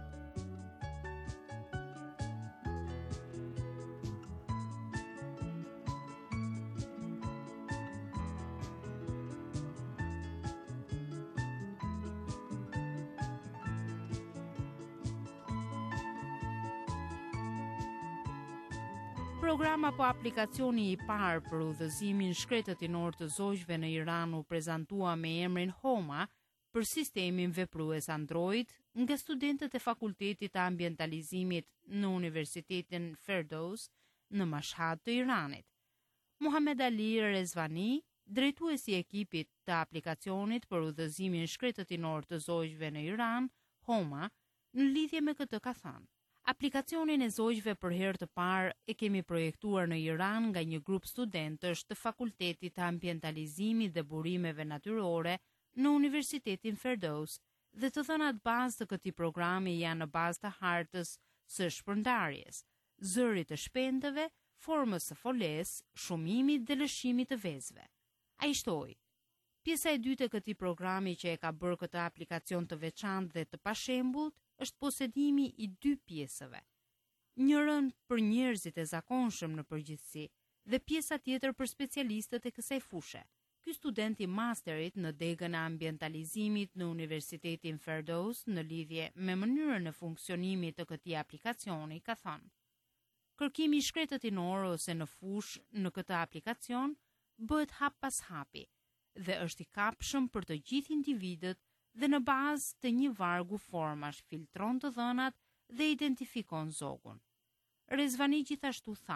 Program apo aplikacioni i parë për udhëzimin shkretëtinor të zogjve në Iran u prezantua me emrin Homa për sistemin veprues Android nga studentët e Fakultetit të Ambientalizimit në Universitetin Firdaus në Mashhad të Iranit. Muhammad Ali Rezvani, drejtuesi i ekipit të aplikacionit për udhëzimin shkretëtinor të zogjve në Iran, Homa, në lidhje me këtë ka thënë: aplikacionin e zogjve për herë të parë e kemi projektuar në Iran nga një grup studentësh të Fakultetit të Ambientalizimit dhe Burimeve Natyrore në Universitetin Firdaus, dhe të dhënat bazë të këtij programi janë në bazë të hartës së shpërndarjes, zërit të shpendëve, formës së folesë, shumimit dhe lëshimit të vezëve. Ai shtoi: pjesa e dytë e këtij programi që e ka bërë këtë aplikacion të veçantë dhe të pashembullt është posedimi i dy pjesëve. Njërën për njerëzit e zakonshëm në përgjithësi dhe pjesa tjetër për specialistët e kësaj fushe. Ky student i masterit në degën e ambientalizimit në Universitetin Firdaus në lidhje me mënyrën e funksionimit të këtij aplikacioni ka thënë: kërkimi i shkretëtinor ose në fushë në këtë aplikacion bëhet hap pas hapi dhe është i kapshëm për të gjithë individët dhe në bazë të një vargu formash filtron të dhënat dhe identifikon zogun. Rezvani gjithashtu tha: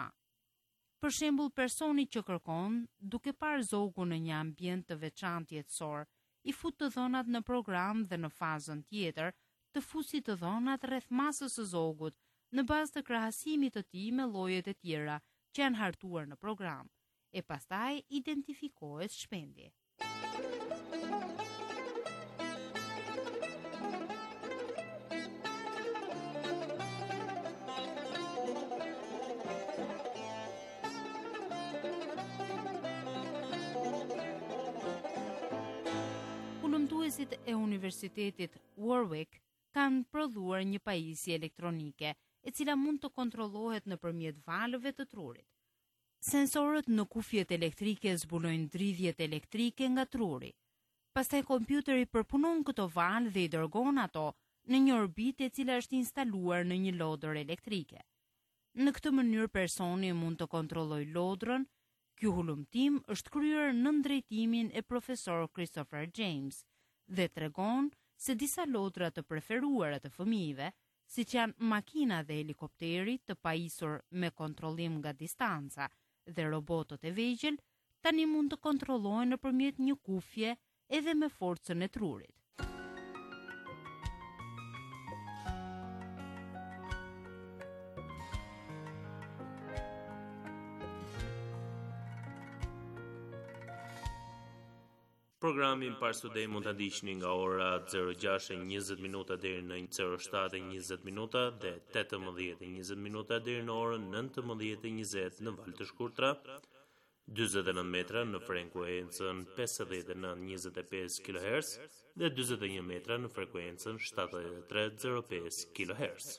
për shembull, personi që kërkon, duke parë zogun në një ambient të veçantë jetësor, i fut të dhënat në program dhe në fazën tjetër të fusit të dhënat rreth masës së zogut në bazë të krahasimit të tij me llojet e tjera që janë hartuar në program, e pastaj identifikohet shpendi. njerëzit e Universitetit Warwick kanë prodhuar një pajisje elektronike e cila mund të kontrollohet nëpërmjet valëve të trurit. Sensorët në kufjet elektrike zbulojnë dridhjet elektrike nga truri. Pastaj kompjuteri përpunon këto valë dhe i dërgon ato në një orbitë e cila është instaluar në një lodër elektrike. Në këtë mënyrë personi mund të kontrollojë lodrën. Ky hulumtim është kryer nën drejtimin e profesor Christopher James dhe tregon se disa lodra të preferuara të fëmijëve, siç janë makina dhe helikopteri të pajisur me kontrollim nga distanca dhe robotët e vegjël, tani mund të kontrollohen nëpërmjet një kufje edhe me forcën e trurit. Programin Pars Today mund ta ndiqni nga ora zero gjashtë e njëzet minuta deri në zero shtatë e njëzet minuta dhe tetëmbëdhjetë e njëzet minuta deri në orën nëntëmbëdhjetë e njëzet në valë të shkurtra, dyzet e nëntë metra në frekuencën pesëdhjetë e nëntë e njëzet e pesë kilohertz dhe dyzet e një metra në frekuencën shtatëdhjetë e tre e zero pesë kilohertz.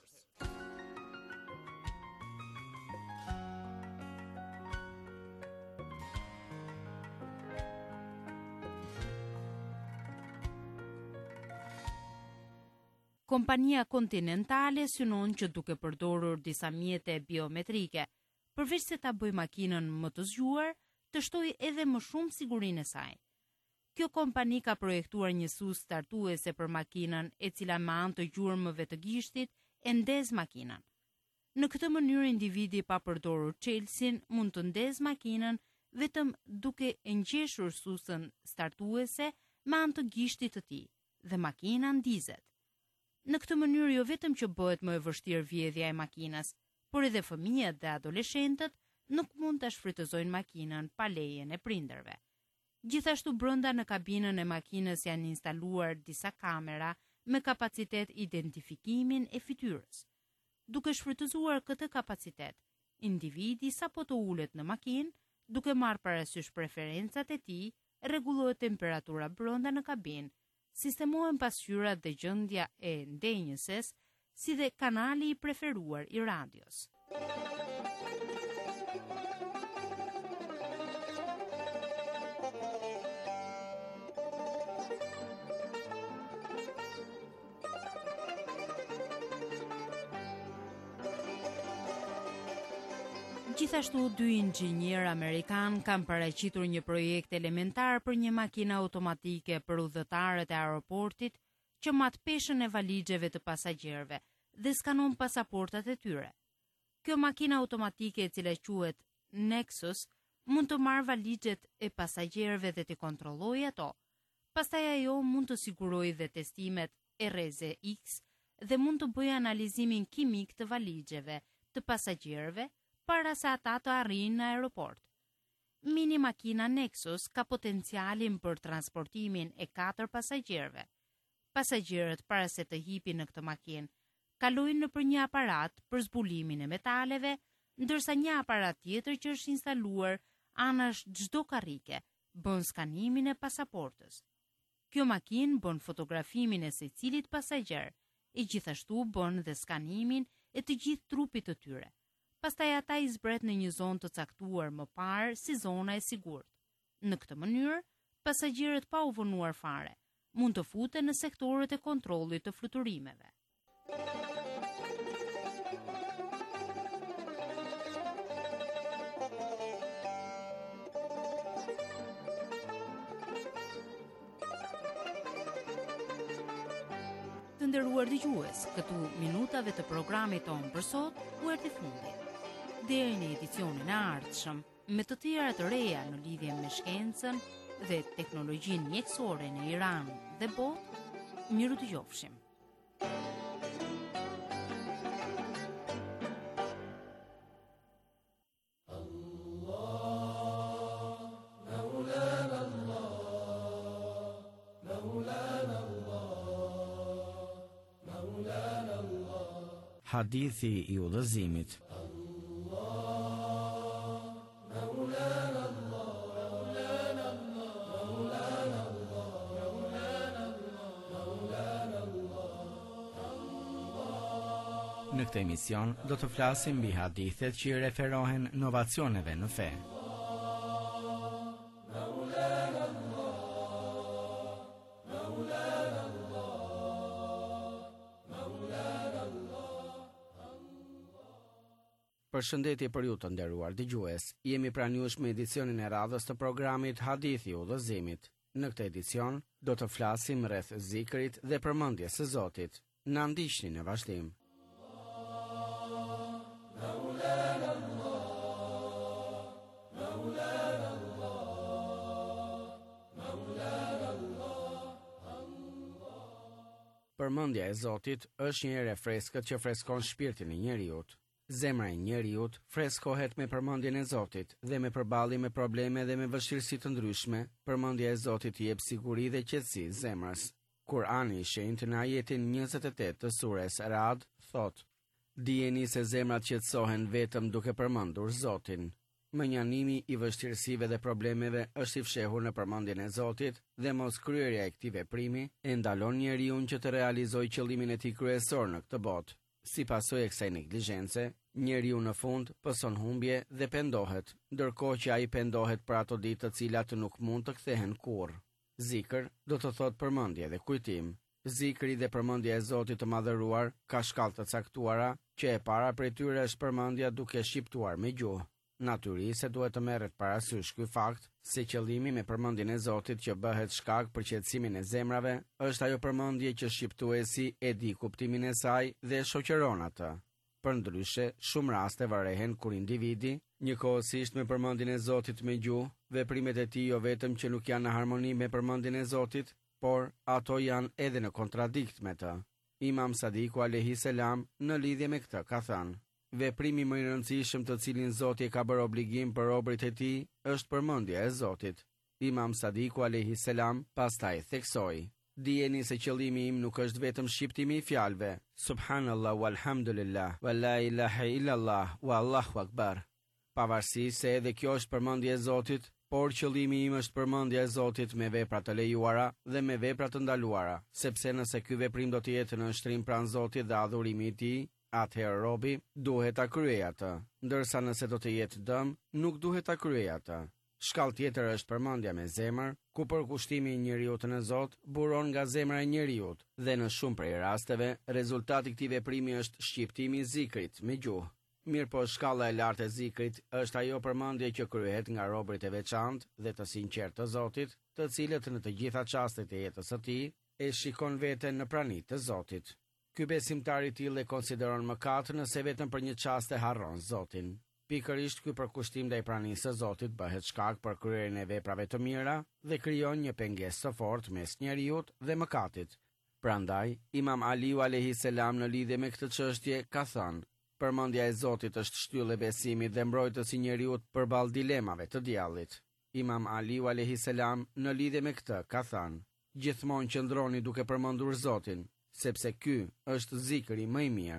Kompania Continentale synon që duke përdorur disa mjete biometrike, përveç se ta bëjë makinën më të zgjuar, të shtojë edhe më shumë sigurinë e saj. Kjo kompani ka projektuar një sus startuese për makinën e cila me anë të gjurmëve të gishtit e ndez makinën. Në këtë mënyrë individi pa përdorur çelësin mund të ndez makinën vetëm duke e ngjeshur susën startuese me anë të gishtit të tij dhe makina ndizet. Në këtë mënyrë jo vetëm që bëhet më e vështirë vjedhja e makinës, por edhe fëmijët dhe adoleshentët nuk mund ta shfrytëzojnë makinën pa lejen e prindërve. Gjithashtu brenda në kabinën e makinës janë instaluar disa kamera me kapacitet identifikimin e fytyrës. Duke shfrytëzuar këtë kapacitet, individi sapo të ulet në makinë, duke marrë parasysh preferencat e tij, rregullohet temperatura brenda në kabinë, sistemohen pasqyrat dhe gjendja e ndenjëses, si dhe kanali i preferuar i radios. Gjithashtu, dy inxhinier amerikan kanë paraqitur një projekt elementar për një makinë automatike për udhëtarët e aeroportit që mat peshën e valixheve të pasagjerëve dhe skanon pasaportat e tyre. Kjo makinë automatike e cila quhet Nexus mund të marrë valixhet e pasagjerëve dhe të kontrollojë ato. Pastaj ajo mund të sigurojë dhe testimet R Z X dhe mund të bëjë analizimin kimik të valixheve të pasagjerëve para se ata të arrijnë në aeroport. Mini makina Nexus ka potencialin për transportimin e katër pasagjerëve. Pasagjerët para se të hipin në këtë makinë kalojnë nëpër një aparat për zbulimin e metaleve, ndërsa një aparat tjetër që është instaluar anash çdo karrike bën skanimin e pasaportës. Kjo makinë bën fotografimin e secilit pasagjer e gjithashtu bën dhe skanimin e të gjithë trupit të tyre. Pastaj ata i zbret në një zonë të caktuar më parë si zona e sigurt. Në këtë mënyrë, pasagjerët pa u vonuar fare mund të futen në sektorët e kontrollit të fluturimeve. Të nderuar dëgjues, këtu minutave të programit tonë për sot u erdhi fundi. Deri në edicionin e ardhshëm, me të tjera të reja në lidhje me shkencën dhe teknologjinë mjekësore në Iran dhe botë, miru dëgjofshim. Hadithi i udhëzimit. Në këtë emision do të flasim mbi hadithet që i referohen novacioneve në fe. Përshëndetje për ju të nderuar dëgjues. Jemi pranë jush me edicionin e radhës të programit Hadithi i Udhëzimit. Në këtë edicion do të flasim rreth zikrit dhe përmendjes së Zotit. Na ndiqni në vazhdim. Përmendja e Zotit është një erë freskët që freskon shpirtin e njeriut. Zemra e njeriut freskohet me përmendjen e Zotit dhe me përballje me probleme dhe me vështirësi të ndryshme. Përmendja e Zotit jep siguri dhe qetësi zemrës. Kurani i shenjtë në ajetin njëzet e tetë të sures Ra'd thot: Dijeni se zemrat qetësohen vetëm duke përmendur Zotin. Mënjanimi i vështirësive dhe problemeve është i fshehur në përmendjen e Zotit dhe mos kryerja e këtij veprimi e ndalon njeriu që të realizojë qëllimin e tij kryesor në këtë botë. Si pasojë e kësaj neglizhence, njeriu në fund pëson humbje dhe pendohet, ndërkohë që ai pendohet për ato ditë të cilat nuk mund të kthehen kurrë. Zikr do të thotë përmendje dhe kujtim. Zikri dhe përmendja e Zotit të Madhëruar ka shkallë të caktuara, që e para prej tyre është përmendja duke shqiptuar me gjuhë. Natyrisht duhet të merret parasysh ky fakt se qëllimi me përmendjen e Zotit që bëhet shkak për qetësimin e zemrave është ajo përmendje që shqiptuesi e di kuptimin e saj dhe shoqëron atë. Përndryshe, shumë raste varehen kur individi, njëkohësisht me përmendjen e Zotit me gjuhë, veprimet e tij jo vetëm që nuk janë në harmoni me përmendjen e Zotit, por ato janë edhe në kontradikt me të. Imam Sadiku alayhi salam në lidhje me këtë ka thënë: Veprimi më i rëndësishëm të cilin Zoti e ka bërë obligim për robërit e tij është përmendja e Zotit. Imam Sadiku alayhi salam pastaj theksoi: Dijeni se qëllimi im nuk është vetëm shqiptimi i fjalëve Subhanallah walhamdulillah wa la ilaha illallah wa Allahu akbar. Pavarësisht se edhe kjo është përmendja e Zotit, por qëllimi im është përmendja e Zotit me vepra të lejuara dhe me vepra të ndaluara, sepse nëse ky veprim do të jetë në shtrim pranë Zotit dhe adhurimi i tij, atëherë robi duhet ta kryejë atë, ndërsa nëse do të jetë dëm, nuk duhet ta kryejë atë. Shkallë tjetër është përmendja me zemër, ku përkushtimi i njeriut në Zot buron nga zemra e njeriut, dhe në shumë prej rasteve, rezultati i këtij veprimi është shqiptimi i zikrit me gjuhë. Mirë po shkalla e lartë e zikrit është ajo përmendje që kryhet nga robërit e veçantë dhe të sinqertë të Zotit, të cilët në të gjitha çastet e jetës së tij e shikon veten në praninë të Zotit. Ky besimtar i tillë e konsideron mëkat nëse vetëm për një çast e harron Zotin. Pikërisht ky përkushtim ndaj pranisë së Zotit bëhet shkak për kryerjen e veprave të mira dhe krijon një pengesë të fortë mes njeriut dhe mëkatit. Prandaj, Imam Aliu alayhi salam në lidhje me këtë çështje ka thënë: Përmendja e Zotit është shtyllë e besimit dhe mbrojtësi i njeriut përballë dilemave të djallit. Imam Aliu alayhi salam në lidhje me këtë ka thënë: Gjithmonë qëndroni duke përmendur Zotin, sepse ky është zikri më i mirë.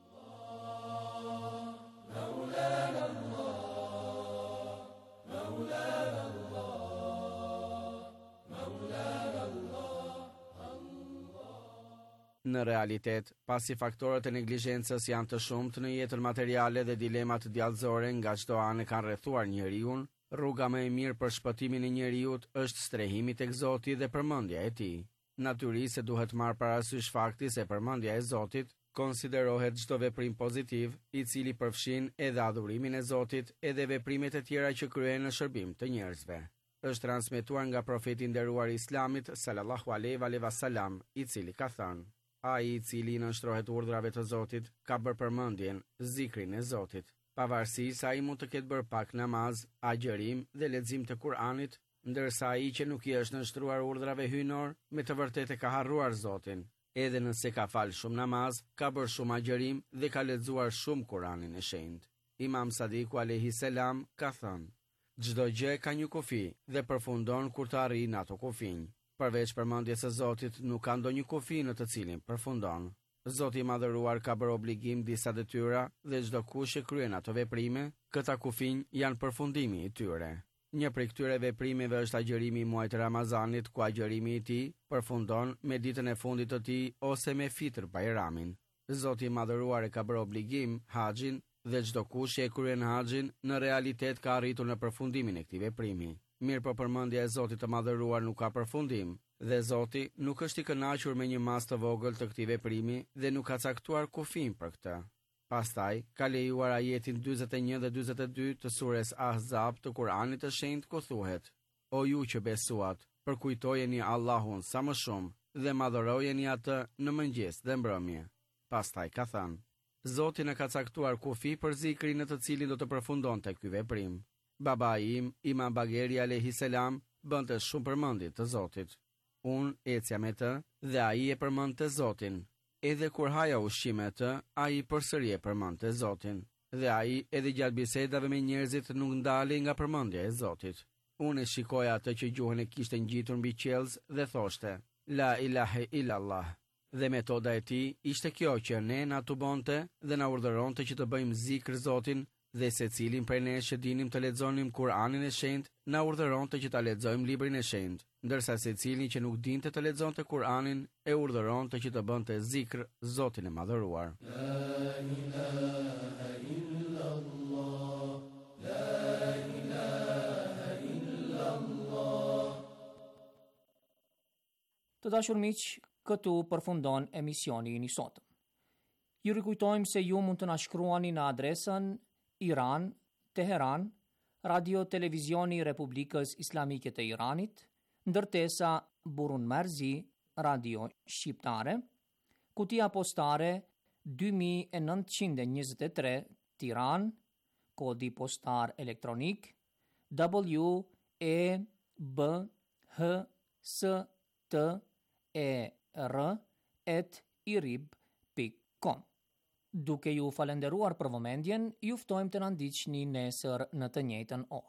Në realitet, pasi faktorët e neglizhencës janë të shumtë në jetën materiale dhe dilemat djallëzore nga çdo anë kanë rrethuar njeriun, rruga më e mirë për shpëtimin e njeriut është strehimi tek Zoti dhe përmendja e tij. Natyrisht duhet marr parasysh fakti se përmendja e Zotit konsiderohet çdo veprim pozitiv, i cili përfshin edhe adhurimin e Zotit edhe veprimet e tjera që kryhen në shërbim të njerëzve. Është transmetuar nga profeti nderuar i Islamit sallallahu alaihi wasallam, i cili ka thënë: Ai i cili nënshtrohet urdhrave të Zotit ka bërë përmendjen, zikrin e Zotit. Pavarësisht se ai mund të ketë bërë pak namaz, agjërim dhe lexim të Kuranit, ndërsa ai që nuk i është nënshtruar urdhrave hyjnor, me të vërtetë ka harruar Zotin. Edhe nëse ka fal shumë namaz, ka bërë shumë agjërim dhe ka lexuar shumë Kuranin e shenjtë. Imam Sadiku alayhi salam ka thënë: Çdo gjë ka një kufi dhe përfundon kur të arrijë ato kufinj. Përveç përmendjes së Zotit nuk ka ndonjë kufi në të cilin përfundon. Zoti i Madhëruar ka bërë obligim disa detyra dhe çdo kush që kryen ato veprime, këta kufinj janë përfundimi i tyre. Një prej këtyre veprimeve është agjërimi i muajit Ramazanit, ku agjërimi i tij përfundon me ditën e fundit të tij ose me fitr Bajramin. Zoti i Madhëruar e ka bërë obligim haxhin dhe çdo kush që e kryen haxhin në realitet ka arritur në përfundimin e këtij veprimi. Mirë po përmendja e Zotit të Madhëruar nuk ka përfundim, dhe Zoti nuk është i kënaqur me një mas të vogël të këtij veprimi dhe nuk ka caktuar kufim për këtë. Pastaj, ka lejuar ajetin dyzet e një dhe dyzet e dy të sures Ahzab të Kuranit të Shenjtë ku thuhet: O ju që besuat, përkujtojeni Allahun sa më shumë dhe madhërojeni atë në mëngjes dhe mbrëmje. Pastaj ka thënë: Zoti na ka caktuar kufi për zikrin në të cilin do të përfundonte ky veprim. Babai im, Imam Bageri alayhis salam, bënte shumë përmendje të Zotit. Unë ecja me të dhe ai e përmendte Zotin. Edhe kur haja ushqime të, a i përsëri e përmend të Zotin, dhe a i edhe gjatë bisedave me njerëzit nuk ndali nga përmendja e Zotit. Unë e shikoja atë që gjuhën e kishte ngjitur mbi qelz dhe thoshte: La ilahe illallah. Dhe metoda e tij ishte kjo që ne na tubonte dhe na urdhëronte që të bëjmë zikr Zotin, dhe secilin prej nesh që dinim të lexonim Kur'anin e Shenjtë, na urdhëronte që ta lexojmë librin e Shenjtë, ndërsa secili që nuk dinte të lexonte Kur'anin e urdhëronte që të bënte zikr Zotin e Madhëruar. La ilaha illallah, la ilaha illallah. Të dashur miq, këtu përfundon emisioni i sotëm. Ju rikujtojmë se ju mund të na shkruani në adresën Iran, Teheran, Radio Televizioni Republikës Islamike të Iranit, ndërtesa Burun Marzi, Radio Shqiptare, kutia postare dy mijë e nëntëqind e njëzet e tre, Tiran, kodi postar elektronik W E B H S T E R at irib pikë com. Duke ju falenderuar për vëmendjen, ju ftojmë të na ndiqni nesër në të njëjtën orë.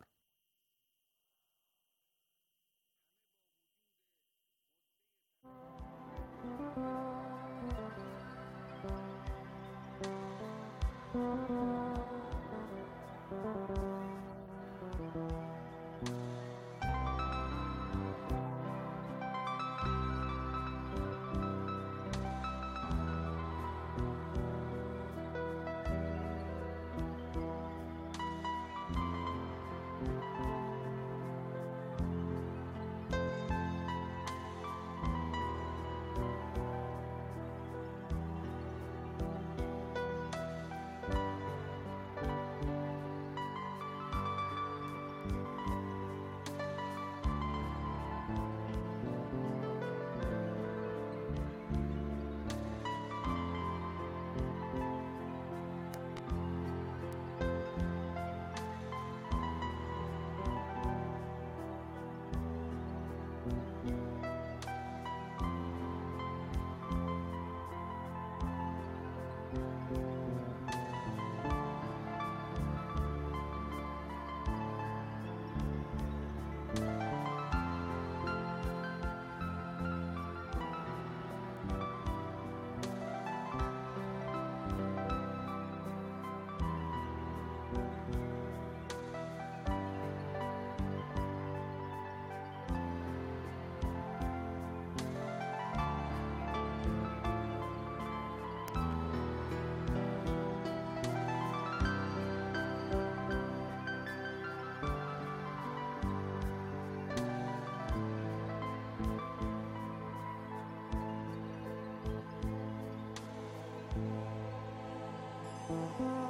Thank you.